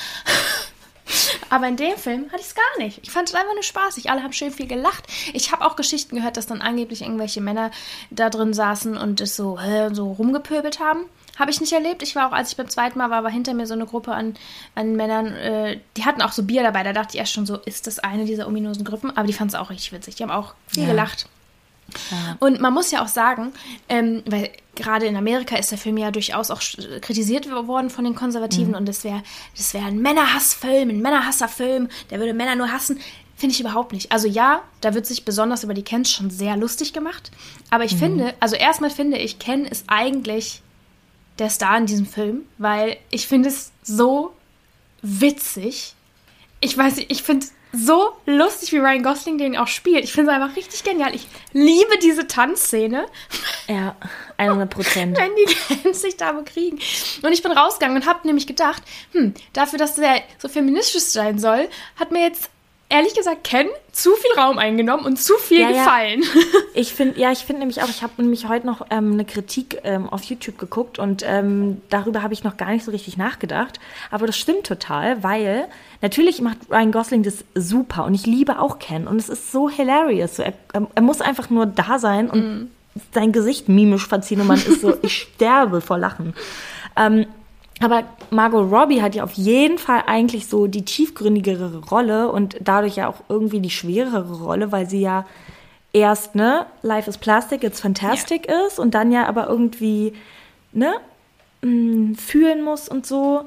Aber in dem Film hatte ich es gar nicht. Ich fand es einfach nur spaßig. Alle haben schön viel gelacht. Ich habe auch Geschichten gehört, dass dann angeblich irgendwelche Männer da drin saßen und es so, äh, so rumgepöbelt haben. Habe ich nicht erlebt. Ich war auch, als ich beim zweiten Mal war, war hinter mir so eine Gruppe an, an Männern, äh, die hatten auch so Bier dabei. Da dachte ich erst schon so, ist das eine dieser ominösen Gruppen? Aber die fanden es auch richtig witzig. Die haben auch viel ja. gelacht. Ja. Und man muss ja auch sagen, ähm, weil gerade in Amerika ist der Film ja durchaus auch kritisiert worden von den Konservativen mhm. und das wäre das wär ein Männerhassfilm, ein Männerhasserfilm, der würde Männer nur hassen. Finde ich überhaupt nicht. Also ja, da wird sich besonders über die Kens schon sehr lustig gemacht. Aber ich mhm. finde, also erstmal finde ich, Ken ist eigentlich der Star in diesem Film, weil ich finde es so witzig. Ich weiß nicht, ich finde es so lustig, wie Ryan Gosling den auch spielt. Ich finde es einfach richtig genial. Ich liebe diese Tanzszene. Ja, hundert Prozent. Wenn die Kens sich da bekriegen. Und ich bin rausgegangen und habe nämlich gedacht, hm, dafür, dass der so feministisch sein soll, hat mir jetzt ehrlich gesagt Ken zu viel Raum eingenommen und zu viel ja, gefallen. Ja. Ich finde, ja, ich finde nämlich auch, ich habe nämlich heute noch ähm, eine Kritik ähm, auf YouTube geguckt und ähm, darüber habe ich noch gar nicht so richtig nachgedacht. Aber das stimmt total, weil natürlich macht Ryan Gosling das super und ich liebe auch Ken und es ist so hilarious. So, er, er muss einfach nur da sein und mm. sein Gesicht mimisch verziehen und man ist so, ich sterbe vor Lachen. Ähm, Aber Margot Robbie hat ja auf jeden Fall eigentlich so die tiefgründigere Rolle und dadurch ja auch irgendwie die schwerere Rolle, weil sie ja erst, ne, Life is Plastic, it's fantastic ja. ist und dann ja aber irgendwie, ne, fühlen muss und so.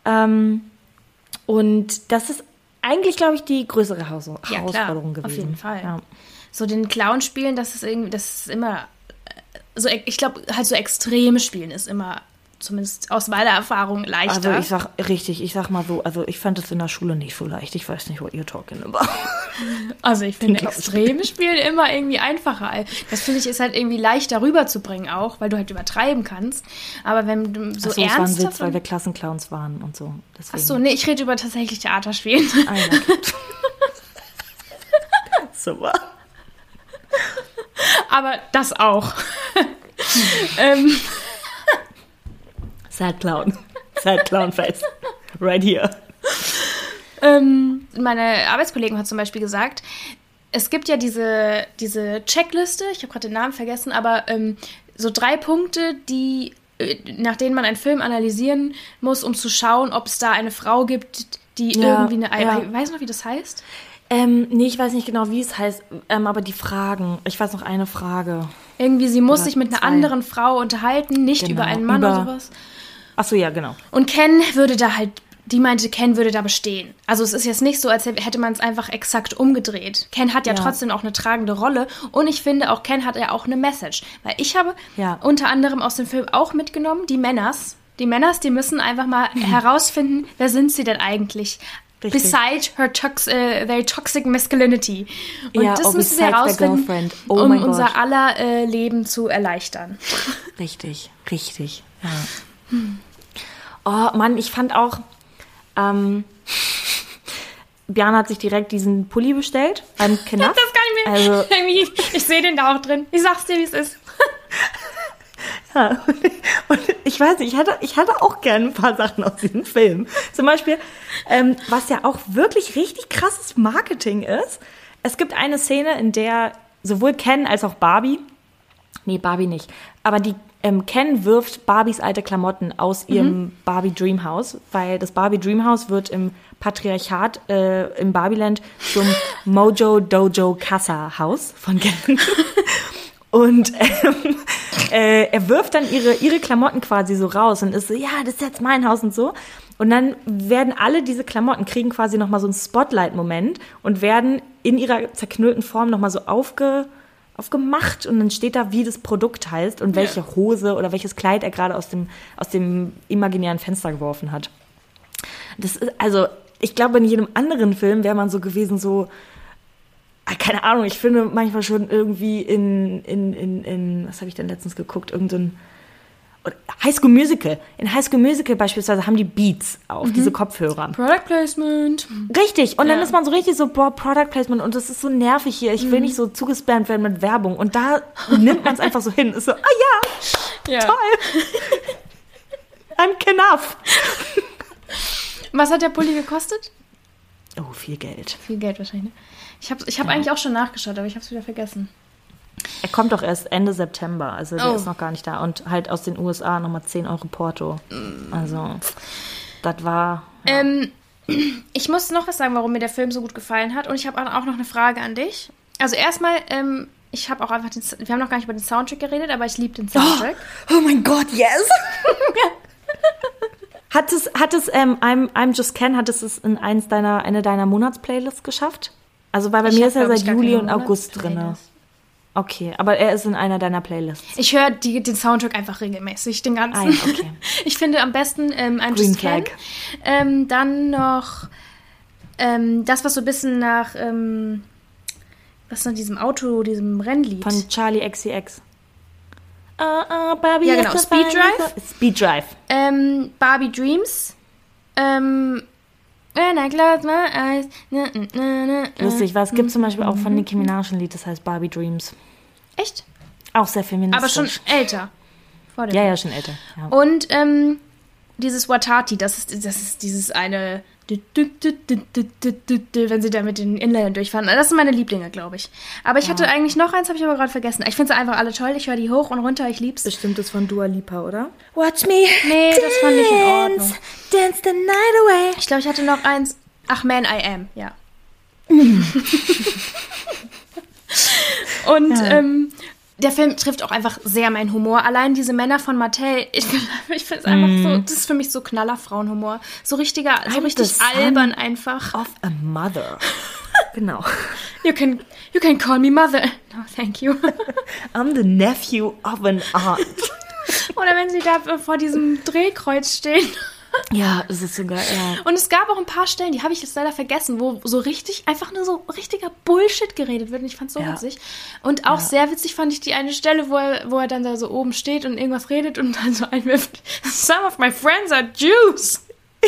Und das ist eigentlich, glaube ich, die größere Haus- ja, Herausforderung klar, gewesen. Auf jeden Fall. Ja. So den Clown spielen, das ist irgendwie, das ist immer, so ich glaube, halt so extreme Spielen ist immer, zumindest aus meiner Erfahrung, leichter. Also ich sag richtig, ich sag mal so, also ich fand es in der Schule nicht so leicht. Ich weiß nicht, what you're talking about. Also ich finde extreme Spiele immer irgendwie einfacher. Das finde ich ist halt irgendwie leichter rüberzubringen auch, weil du halt übertreiben kannst. Aber wenn du so Ach so, ernst... das war ein Witz, weil wir Klassenclowns waren und so. Deswegen. Ach so, nee, ich rede über tatsächlich Theaterspielen. Ah, ja, gut. Super. Aber das auch. ähm... Sad Clown. Sad Clown Face. Right here. Ähm, meine Arbeitskollegin hat zum Beispiel gesagt, es gibt ja diese, diese Checkliste, ich habe gerade den Namen vergessen, aber ähm, so drei Punkte, die, nach denen man einen Film analysieren muss, um zu schauen, ob es da eine Frau gibt, die ja, irgendwie eine... Ja. Ich weiß noch, wie das heißt? Ähm, nee, ich weiß nicht genau, wie es heißt, ähm, aber die Fragen. Ich weiß noch eine Frage. Irgendwie, sie muss oder sich mit einer zwei. anderen Frau unterhalten, nicht genau, über einen Mann über, oder sowas. Ach so, ja, genau. Und Ken würde da halt, die meinte, Ken würde da bestehen. Also es ist jetzt nicht so, als hätte man es einfach exakt umgedreht. Ken hat ja, ja trotzdem auch eine tragende Rolle und ich finde auch, Ken hat ja auch eine Message. Weil ich habe ja. unter anderem aus dem Film auch mitgenommen, die Männers, die Männers, die müssen einfach mal mhm. herausfinden, wer sind sie denn eigentlich? Richtig. Beside her tox- uh, their toxic masculinity. Und ja, das oh, müssen wir herausfinden, oh um mein unser Gott. aller äh, Leben zu erleichtern. Richtig, richtig. Ja. Hm. Oh Mann, ich fand auch, ähm, Björn hat sich direkt diesen Pulli bestellt beim Knast. Das kann ich mir, also, irgendwie, ich sehe den da auch drin. Ich sag's dir, wie es ist. Ja, und ich weiß nicht, ich hatte, ich hatte auch gerne ein paar Sachen aus diesem Film. Zum Beispiel, ähm, was ja auch wirklich richtig krasses Marketing ist. Es gibt eine Szene, in der sowohl Ken als auch Barbie, nee, Barbie nicht, aber die ähm, Ken wirft Barbies alte Klamotten aus ihrem mhm. Barbie Dreamhouse, weil das Barbie Dreamhouse wird im Patriarchat äh, im Barbieland zum Mojo Dojo Casa Haus von Ken. Und ähm, äh, er wirft dann ihre, ihre Klamotten quasi so raus und ist so, ja, das ist jetzt mein Haus und so. Und dann werden alle diese Klamotten, kriegen quasi nochmal so einen Spotlight-Moment und werden in ihrer zerknüllten Form nochmal so aufge, aufgemacht. Und dann steht da, wie das Produkt heißt und welche ja. Hose oder welches Kleid er gerade aus dem, aus dem imaginären Fenster geworfen hat. Das ist, also, ich glaube, in jedem anderen Film wäre man so gewesen, so, keine Ahnung, ich finde manchmal schon irgendwie in, in, in, in was habe ich denn letztens geguckt, irgendein High School Musical. In High School Musical beispielsweise haben die Beats auf, mhm. diese Kopfhörer. Product Placement. Richtig, und ja. dann ist man so richtig so, boah, Product Placement und das ist so nervig hier, ich will mhm. nicht so zugespammt werden mit Werbung und da nimmt man es einfach so hin, ist so, ah ja, ja. toll. I'm enough. Was hat der Pulli gekostet? Oh, viel Geld. Viel Geld wahrscheinlich, ne? Ich habe ich hab ja. eigentlich auch schon nachgeschaut, aber ich habe es wieder vergessen. Er kommt doch erst Ende September, also der oh. ist noch gar nicht da. Und halt aus den U S A nochmal zehn Euro Porto. Also, das war... Ja. Ähm, ich muss noch was sagen, warum mir der Film so gut gefallen hat. Und ich habe auch noch eine Frage an dich. Also erstmal, ähm, ich habe auch einfach den... Wir haben noch gar nicht über den Soundtrack geredet, aber ich liebe den Soundtrack. Oh, oh mein Gott, yes! Hat es, hat es ähm, I'm, I'm Just Ken, hat es es in eins deiner, eine deiner Monatsplaylists geschafft? Also, weil bei ich mir hab, ist er seit Juli und August drin. Okay, aber er ist in einer deiner Playlists. Ich höre den Soundtrack einfach regelmäßig, den ganzen. Ah, ja, okay. Ich finde am besten ähm, I'm Green Just Flag. Ken. Ähm, dann noch ähm, das, was so ein bisschen nach, ähm, was nach diesem Auto, diesem Rennlied. Von Charlie X C X. Uh, uh, Barbie ja, genau. Speed Drive. Speed Drive. Ähm, Barbie Dreams. Ähm, When I close my eyes. Na, na, na, na, Lustig, weil es gibt zum Beispiel auch von Nicki Minaj ein Lied, das heißt Barbie Dreams. Echt? Auch sehr feministisch. Aber schon älter. Vor dem ja, ja, schon älter. Ja. Und ähm, dieses Watati, das ist, das ist dieses eine, wenn sie da mit den Inlinern durchfahren. Das sind meine Lieblinge, glaube ich. Aber ich ja. hatte eigentlich noch eins, habe ich aber gerade vergessen. Ich finde sie einfach alle toll. Ich höre die hoch und runter, ich lieb's. Bestimmt ist von Dua Lipa, oder? Watch me Nee, das fand ich in Ordnung. Dance the night away. Ich glaube, ich hatte noch eins. Ach, Man, I Am. Ja. Und ja. ähm, der Film trifft auch einfach sehr meinen Humor. Allein diese Männer von Mattel, ich, ich finde es einfach mm. so, das ist für mich so knaller Frauenhumor. So richtiger, so I'm richtig albern einfach. Of a mother. Genau. You can, you can call me mother. No, thank you. I'm the nephew of an aunt. Oder wenn sie da vor diesem Drehkreuz stehen. Ja, das ist sogar, ja. Und es gab auch ein paar Stellen, die habe ich jetzt leider vergessen, wo so richtig, einfach nur so richtiger Bullshit geredet wird. Und ich fand es so ja. witzig. Und auch ja. sehr witzig fand ich die eine Stelle, wo er, wo er dann da so oben steht und irgendwas redet und dann so einwirft, Some of my friends are Jews.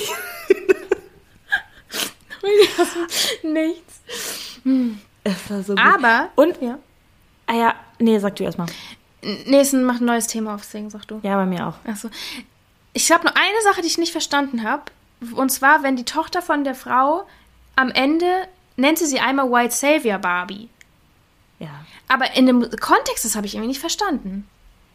Nichts. Es war so gut. Aber, und, ja. Ah ja, nee, sag du erstmal. Nächsten macht ein neues Thema auf, deswegen sag du. Ja, bei mir auch. Achso. Ich habe nur eine Sache, die ich nicht verstanden habe. Und zwar, wenn die Tochter von der Frau am Ende, nennt sie sie einmal White Savior Barbie. Ja. Aber in dem Kontext, das habe ich irgendwie nicht verstanden.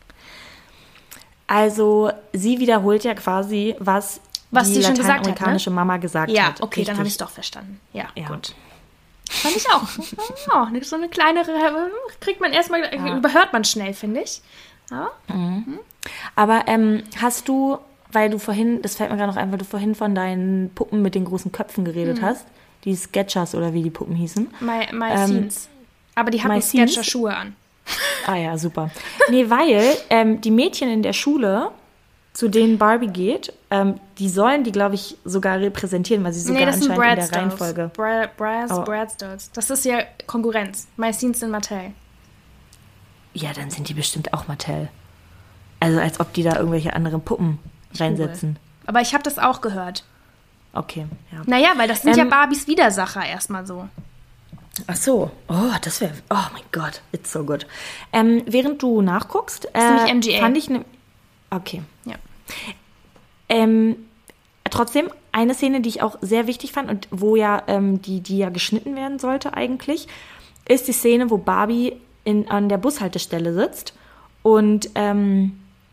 Also, sie wiederholt ja quasi, was, was die sie schon gesagt lateinamerikanische hat, ne? Mama gesagt ja, hat. Ja, okay, Richtig. dann habe ich es doch verstanden. Ja, ja. gut. Fand ich auch. auch so eine kleinere, kriegt man erstmal, ja. überhört man schnell, finde ich. Ja. Mhm. Aber ähm, hast du, weil du vorhin, das fällt mir gerade noch ein, weil du vorhin von deinen Puppen mit den großen Köpfen geredet mhm. hast, die Skechers oder wie die Puppen hießen. My, my ähm, Scenes. Aber die hatten Sketcher-Schuhe an. Ah ja, super. Nee, weil ähm, die Mädchen in der Schule, zu denen Barbie geht, ähm, die sollen die, glaube ich, sogar repräsentieren, weil sie sogar nee, das sind anscheinend in der Bratz Reihenfolge... Bra- Bratz, oh. Bratz Dolls. Das ist ja Konkurrenz. My Scenes in Mattel. Ja, dann sind die bestimmt auch Mattel. Also als ob die da irgendwelche anderen Puppen reinsetzen. Aber ich habe das auch gehört. Okay, ja. Naja, weil das sind ähm, ja Barbies Widersacher erstmal so. Ach so. Oh, das wäre... Oh mein Gott, it's so good. Ähm, während du nachguckst... Äh, das ist nämlich M G A. Fand ich... Ne, okay. Ja. Ähm, trotzdem, eine Szene, die ich auch sehr wichtig fand und wo ja, ähm, die, die ja geschnitten werden sollte eigentlich, ist die Szene, wo Barbie in, an der Bushaltestelle sitzt und ähm,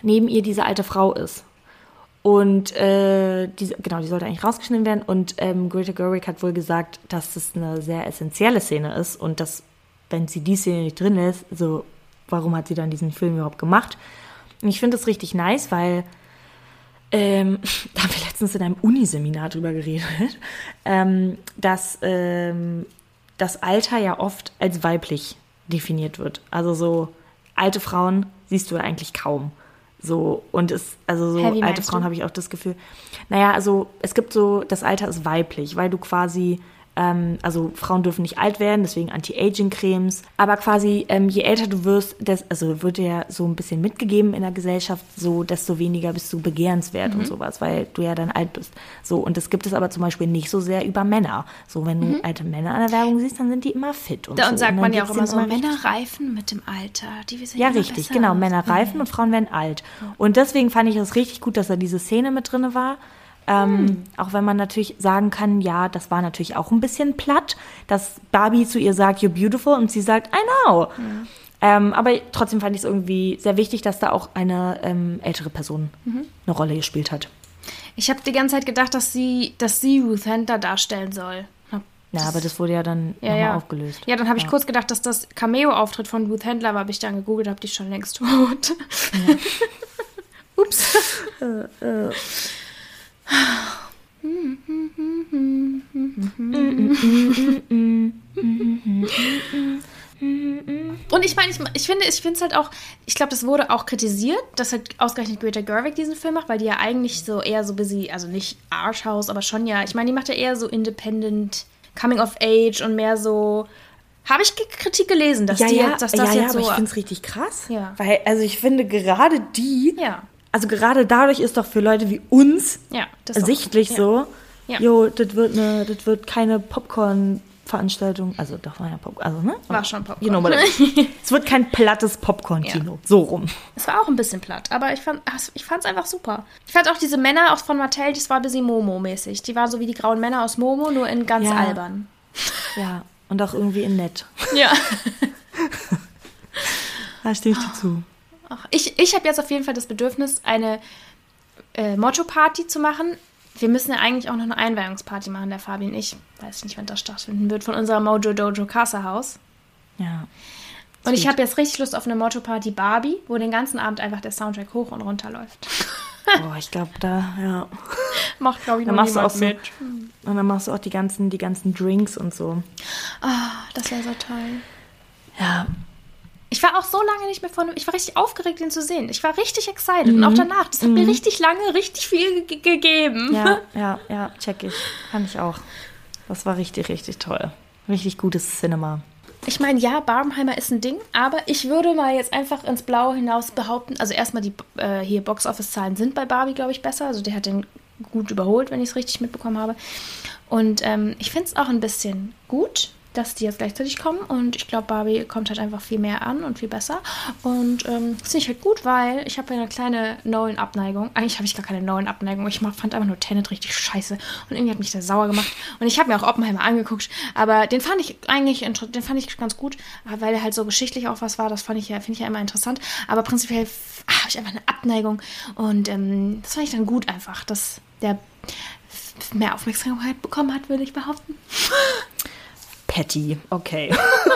neben ihr diese alte Frau ist. Und äh, diese, genau, die sollte eigentlich rausgeschnitten werden. Und ähm, Greta Gerwig hat wohl gesagt, dass das eine sehr essentielle Szene ist. Und dass, wenn sie die Szene nicht drin ist, so, warum hat sie dann diesen Film überhaupt gemacht? Und ich finde das richtig nice, weil ähm, da haben wir letztens in einem Uniseminar drüber geredet, ähm, dass ähm, das Alter ja oft als weiblich definiert wird. Also so alte Frauen siehst du ja eigentlich kaum. So, und es, also so Hä, wie alte meinst Frauen du? habe ich auch das Gefühl. Naja, also es gibt so, das Alter ist weiblich, weil du quasi, ähm, also Frauen dürfen nicht alt werden, deswegen Anti-Aging-Cremes. Aber quasi, ähm, je älter du wirst, das, also wird dir ja so ein bisschen mitgegeben in der Gesellschaft, so desto weniger bist du begehrenswert Mhm. und sowas, weil du ja dann alt bist. So, und das gibt es aber zum Beispiel nicht so sehr über Männer. So, wenn du Mhm. alte Männer an der Werbung siehst, dann sind die immer fit und Da so. und sagt dann man ja auch geht's immer denen so, richtig- Männer reifen mit dem Alter. Die wissen Ja, immer richtig, besser genau. aus. Männer reifen und Frauen werden alt. Und deswegen fand ich es richtig gut, dass da diese Szene mit drin war. Ähm, Auch wenn man natürlich sagen kann, ja, das war natürlich auch ein bisschen platt, dass Barbie zu ihr sagt, you're beautiful, und sie sagt, I know. Ähm, aber trotzdem fand ich es irgendwie sehr wichtig, dass da auch eine ähm, ältere Person eine Rolle gespielt hat. Ich habe die ganze Zeit gedacht, dass sie, dass sie Ruth Handler darstellen soll. Hab- Ja, aber das wurde ja dann Ja, nochmal ja. aufgelöst. Ja, dann habe ich kurz gedacht, dass das Cameo-Auftritt von Ruth Handler war, habe ich dann gegoogelt, habe die schon längst tot. Ups. Und ich meine, ich, ich finde ich finde es halt auch, ich glaube, das wurde auch kritisiert, dass halt ausgerechnet Greta Gerwig diesen Film macht, weil die ja eigentlich so eher so busy, also nicht Arthouse, aber schon ja, ich meine, die macht ja eher so Independent, Coming of Age und mehr so, habe ich Ge- Kritik gelesen, dass Ja, die ja, jetzt, dass das ja, ja, jetzt aber so... ich finde es richtig krass. Ja. Weil, also ich finde gerade die, Ja. also gerade dadurch ist doch für Leute wie uns Ja, das auch. sichtlich Ja. so, Ja. jo, das wird eine, das wird keine Popcorn-Veranstaltung, also doch war ja Popcorn, also ne? War schon Popcorn. You know, but es wird kein plattes Popcorn-Kino, Ja. so rum. Es war auch ein bisschen platt, aber ich fand ach, ich fand's einfach super. Ich fand auch diese Männer auch von Mattel, das war ein bisschen Momo-mäßig. Die waren so wie die grauen Männer aus Momo, nur in ganz Ja. albern. Ja, und auch irgendwie in nett. Ja. Da stehe ich dir zu. Ach, ich ich habe jetzt auf jeden Fall das Bedürfnis, eine äh, Motto-Party zu machen. Wir müssen ja eigentlich auch noch eine Einweihungsparty machen, der Fabi und ich. Weiß nicht, wann das stattfinden wird, von unserem Mojo Dojo Casa Haus. Ja. Und ich Sweet. habe jetzt richtig Lust auf eine Motto-Party Barbie, wo den ganzen Abend einfach der Soundtrack hoch und runter läuft. Oh, ich glaube, da, ja. Macht, glaube ich, Dann noch machst du niemand auch so, mit. und dann machst du auch die ganzen, die ganzen Drinks und so. Ah, das wäre so toll. Ja. Ich war auch so lange nicht mehr von einem, ich war richtig aufgeregt, ihn zu sehen. Ich war richtig excited. Und auch danach, das hat mir richtig lange, richtig viel ge- gegeben. Ja, ja, ja, check ich. Fand ich auch. Das war richtig, richtig toll. Richtig gutes Cinema. Ich meine, ja, Barbenheimer ist ein Ding, aber ich würde mal jetzt einfach ins Blaue hinaus behaupten, also erstmal die äh, hier Box-Office-Zahlen sind bei Barbie, glaube ich, besser. Also der hat den gut überholt, wenn ich es richtig mitbekommen habe. Und ähm, ich finde es auch ein bisschen gut, dass die jetzt gleichzeitig kommen. Und ich glaube, Barbie kommt halt einfach viel mehr an und viel besser. Und ähm, das finde ich halt gut, weil ich habe ja eine kleine Nolan-Abneigung. Eigentlich habe ich gar keine Nolan-Abneigung. Ich fand einfach nur Tenet richtig scheiße. Und irgendwie hat mich das sauer gemacht. Und ich habe mir auch Oppenheimer angeguckt. Aber den fand ich eigentlich, inter- den fand ich ganz gut, weil er halt so geschichtlich auch was war. Das fand ich ja, finde ich ja immer interessant. Aber prinzipiell f- habe ich einfach eine Abneigung. Und ähm, das fand ich dann gut einfach, dass der f- mehr Aufmerksamkeit bekommen hat, würde ich behaupten. Patty, okay.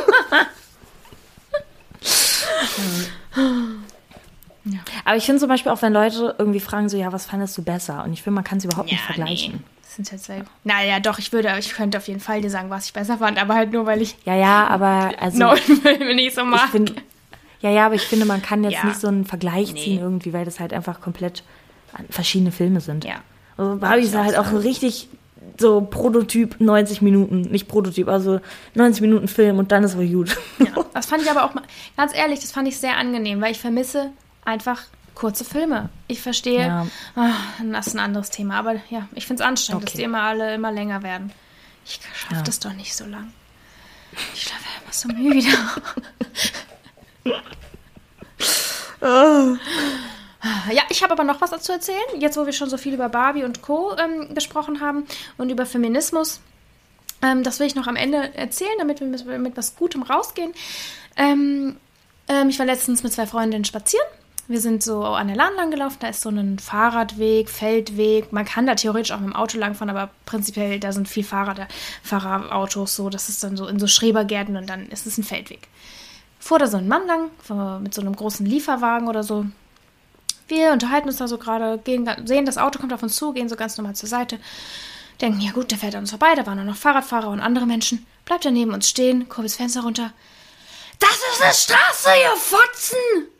Ja. Aber ich finde zum Beispiel auch, wenn Leute irgendwie fragen, so, ja, was fandest du besser? Und ich finde, man kann es überhaupt nicht vergleichen. Nee. Das sind jetzt zwei. Naja, doch, ich würde, ich könnte auf jeden Fall dir sagen, was ich besser fand, aber halt nur, weil ich Ja, ja, aber also Nolan-Filme nicht so ich mag. finde, ja, ja, aber ich finde, man kann jetzt Ja. nicht so einen Vergleich Nee. ziehen irgendwie, weil das halt einfach komplett verschiedene Filme sind. Ja. Also Barbie ist auch halt auch sagen. so richtig so Prototyp neunzig Minuten, nicht Prototyp, also neunzig Minuten Film und dann ist es gut. Ja, das fand ich aber auch mal, ganz ehrlich, das fand ich sehr angenehm, weil ich vermisse einfach kurze Filme. Ich verstehe, Ja. ah, das ist ein anderes Thema, aber ja, ich finde es anstrengend, dass Okay. die immer alle immer länger werden. Ich schaffe Ja. das doch nicht so lang. Ich schlafe immer so müde. Ja, ich habe aber noch was dazu erzählen, jetzt wo wir schon so viel über Barbie und Co. Ähm, gesprochen haben und über Feminismus. Ähm, das will ich noch am Ende erzählen, damit wir mit, mit was Gutem rausgehen. Ähm, ähm, ich war letztens mit zwei Freundinnen spazieren. Wir sind so an der Lahn lang gelaufen, da ist so ein Fahrradweg, Feldweg. Man kann da theoretisch auch mit dem Auto langfahren, aber prinzipiell, da sind viel Fahrrad, Fahrerautos so. Das ist dann so in so Schrebergärten und dann ist es ein Feldweg. Fuhr da so ein Mann lang, mit so einem großen Lieferwagen oder so. Wir unterhalten uns da so gerade, gehen, sehen, das Auto kommt auf uns zu, gehen so ganz normal zur Seite. Denken, ja gut, der fährt an uns vorbei, da waren auch noch Fahrradfahrer und andere Menschen. Bleibt er neben uns stehen, kurbelt das Fenster runter. Das ist eine Straße, ihr Fotzen!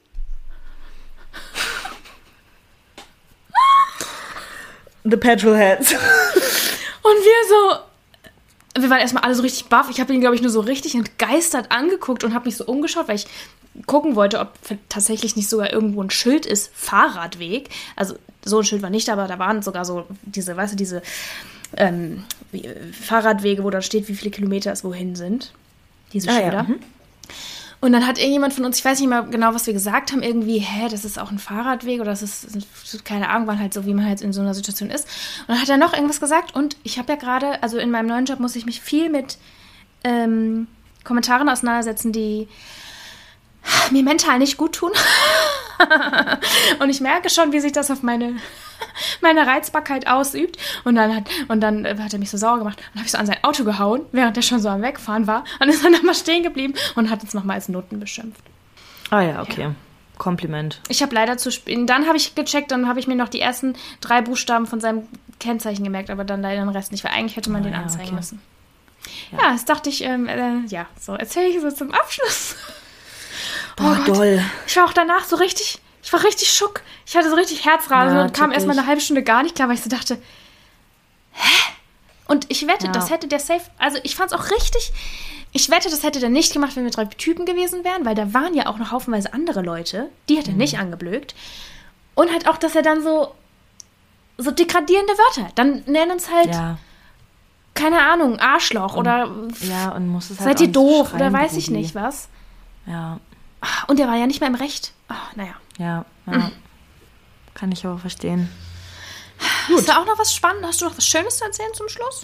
The Petrolheads. Und wir so, wir waren erstmal alle so richtig baff. Ich habe ihn, glaube ich, nur so richtig entgeistert angeguckt und habe mich so umgeschaut, weil ich gucken wollte, ob tatsächlich nicht sogar irgendwo ein Schild ist, Fahrradweg. Also so ein Schild war nicht, aber da waren sogar so diese, weißt du, diese ähm, Fahrradwege, wo da steht, wie viele Kilometer es wohin sind. Diese Schilder. Ah, ja. mhm. Und dann hat irgendjemand von uns, ich weiß nicht mehr genau, was wir gesagt haben, irgendwie, hä, das ist auch ein Fahrradweg oder das ist, keine Ahnung, wann halt so, wie man halt in so einer Situation ist. Und dann hat er noch irgendwas gesagt und ich habe ja gerade, also in meinem neuen Job muss ich mich viel mit ähm, Kommentaren auseinandersetzen, die mir mental nicht gut tun. Und ich merke schon, wie sich das auf meine, meine Reizbarkeit ausübt. Und dann, hat, und dann hat er mich so sauer gemacht. Und dann habe ich so an sein Auto gehauen, während er schon so am Wegfahren war. Und ist dann nochmal stehen geblieben und hat uns nochmal als Nutten beschimpft. Ah ja, okay. Ja. Kompliment. Ich habe leider zu spät. Dann habe ich gecheckt, dann habe ich mir noch die ersten drei Buchstaben von seinem Kennzeichen gemerkt, aber dann leider den Rest nicht, weil eigentlich hätte man oh, den ja, anzeigen okay. müssen. Ja. ja, das dachte ich, ähm, äh, ja, so erzähle ich so zum Abschluss. Boah, oh doll. Ich war auch danach so richtig, ich war richtig schock. Ich hatte so richtig Herzrasen ja, und kam erst mal eine halbe Stunde gar nicht klar, weil ich so dachte, hä? Und ich wette, ja. das hätte der safe, also ich fand's auch richtig, ich wette, das hätte der nicht gemacht, wenn wir drei Typen gewesen wären, weil da waren ja auch noch haufenweise andere Leute, die hat er mhm. nicht angeblökt. Und halt auch, dass er dann so, so degradierende Wörter, dann nennen uns halt, ja. keine Ahnung, Arschloch und, oder ja, und muss es halt seid ihr doof oder weiß ich nicht was. Ja. Und der war ja nicht mehr im Recht. Ach, naja. Ja, ja. Mhm. Kann ich aber verstehen. Gut. Hast du auch noch was Spannendes? Hast du noch was Schönes zu erzählen zum Schluss?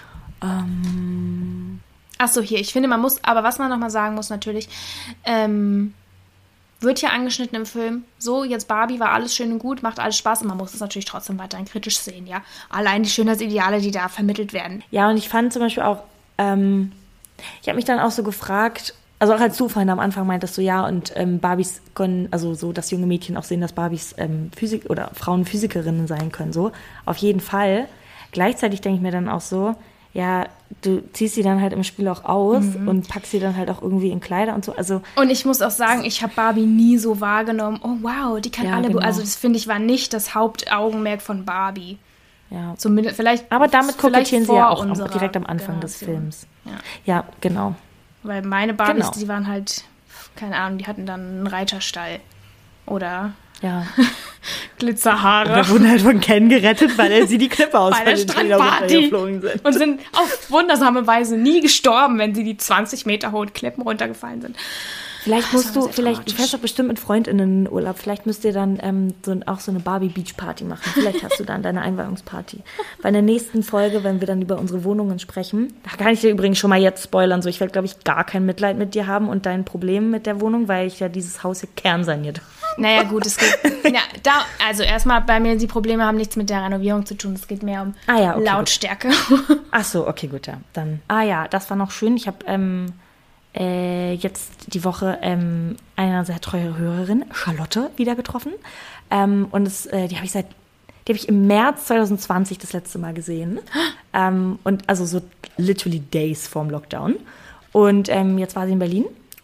Ähm. Ach so, hier. Ich finde, man muss, aber was man noch mal sagen muss natürlich, ähm, wird ja angeschnitten im Film. So, jetzt Barbie war alles schön und gut, macht alles Spaß und man muss es natürlich trotzdem weiterhin kritisch sehen, ja. Allein die Schönheitsideale, die da vermittelt werden. Ja, und ich fand zum Beispiel auch, ähm, ich habe mich dann auch so gefragt, also auch als du vorhin am Anfang meintest, so ja, und ähm, Barbies können, also so, dass junge Mädchen auch sehen, dass Barbies ähm, Physik oder Frauen Physikerinnen sein können, so, auf jeden Fall. Gleichzeitig denke ich mir dann auch so, ja, du ziehst sie dann halt im Spiel auch aus mhm. und packst sie dann halt auch irgendwie in Kleider und so, also. Und ich muss auch sagen, ich habe Barbie nie so wahrgenommen, oh wow, die kann ja, alle, genau. Also das finde ich war nicht das Hauptaugenmerk von Barbie. Ja. Zumindest, vielleicht. Aber damit kokettieren sie ja auch direkt am Anfang Generation. Des Films. Ja, ja genau. Weil meine Barbies, genau. die waren halt, keine Ahnung, die hatten dann einen Reiterstall. Oder ja. Glitzerhaare. Oder wurden halt von Ken gerettet, weil er sie die Klippe aus bei der Strandparty geflogen sind. Und sind auf wundersame Weise nie gestorben, wenn sie die zwanzig Meter hohen Klippen runtergefallen sind. Vielleicht musst du, vielleicht, du fährst doch bestimmt mit FreundInnen in Urlaub, vielleicht müsst ihr dann ähm, so, auch so eine Barbie-Beach-Party machen. Vielleicht hast du dann deine Einweihungsparty. Bei der nächsten Folge, wenn wir dann über unsere Wohnungen sprechen, da kann ich dir übrigens schon mal jetzt spoilern, so ich werde, glaube ich, gar kein Mitleid mit dir haben und deinen Problemen mit der Wohnung, weil ich ja dieses Haus hier kernsaniert habe. Naja gut, es geht, ja, da, also erstmal bei mir, die Probleme haben nichts mit der Renovierung zu tun, es geht mehr um ah, ja, okay, Lautstärke. Gut. Ach so, okay, gut, ja. Dann, ah ja, das war noch schön, ich habe, ähm, Äh, jetzt die Woche ähm, eine sehr treue Hörerin, Charlotte, wieder getroffen. Ähm, und es, äh, die habe ich seit, die habe ich im März zwanzig zwanzig das letzte Mal gesehen. Ähm, und also so literally days vorm Lockdown. Und ähm, jetzt war sie in Berlin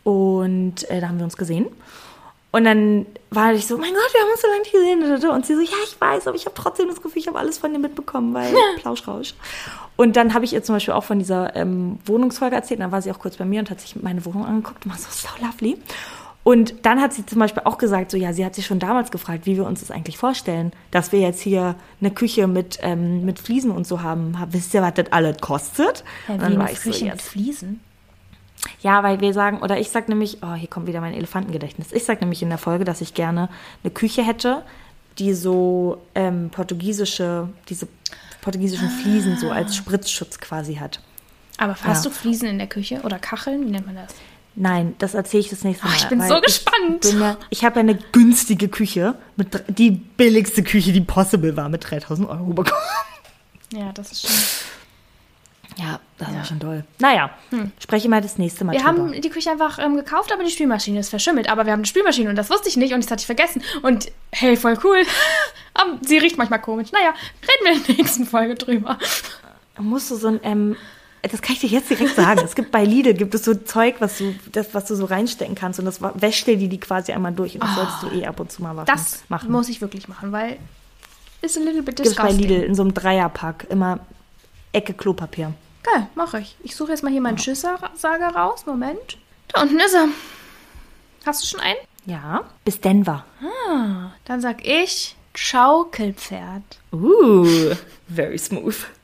und äh, da haben wir uns gesehen. Und dann war ich so, mein Gott, wir haben uns so lange nicht gesehen. Und sie so, ja, ich weiß, aber ich habe trotzdem das Gefühl, ich habe alles von dir mitbekommen, weil Plauschrausch. Und dann habe ich ihr zum Beispiel auch von dieser ähm, Wohnungsfolge erzählt. Und dann war sie auch kurz bei mir und hat sich meine Wohnung angeguckt und war so, so lovely. Und dann hat sie zum Beispiel auch gesagt, so ja, sie hat sich schon damals gefragt, wie wir uns das eigentlich vorstellen, dass wir jetzt hier eine Küche mit, ähm, mit Fliesen und so haben. Wisst ihr, was das alles kostet? Ja, wie dann eine Küche so, mit Fliesen? Ja, weil wir sagen, oder ich sag nämlich, oh, hier kommt wieder mein Elefantengedächtnis. Ich sag nämlich in der Folge, dass ich gerne eine Küche hätte, die so ähm, portugiesische, diese portugiesischen Fliesen so als Spritzschutz quasi hat. Aber hast ja. du Fliesen in der Küche oder Kacheln? Wie nennt man das? Nein, das erzähle ich das nächste Mal. Oh, ich bin weil so gespannt. Ich, bin ja, ich habe ja eine günstige Küche, mit dr- die billigste Küche, die possible war, mit dreitausend Euro bekommen. Ja, das ist schon... Ja, das Ja. war schon toll. Naja, hm. spreche mal das nächste Mal Wir drüber. haben die Küche einfach ähm, gekauft, aber die Spülmaschine ist verschimmelt. Aber wir haben eine Spülmaschine und das wusste ich nicht und das hatte ich vergessen. Und hey, voll cool. Aber sie riecht manchmal komisch. Naja, reden wir in der nächsten Folge drüber. Musst du so ein, ähm, das kann ich dir jetzt direkt sagen. Es gibt bei Lidl gibt es so Zeug, was du, das, was du so reinstecken kannst und das wäscht dir die, die quasi einmal durch. Und das oh, solltest du eh ab und zu mal das machen. Das muss ich wirklich machen, weil ist a little bit disgusting. Gibt's bei Lidl in so einem Dreierpack immer Ecke Klopapier. Geil, mache ich. Ich suche jetzt mal hier meinen Schissager raus. Moment. Da unten ist er. Hast du schon einen? Ja, bis Denver. Ah, dann sag ich Schaukelpferd. Uh, very smooth.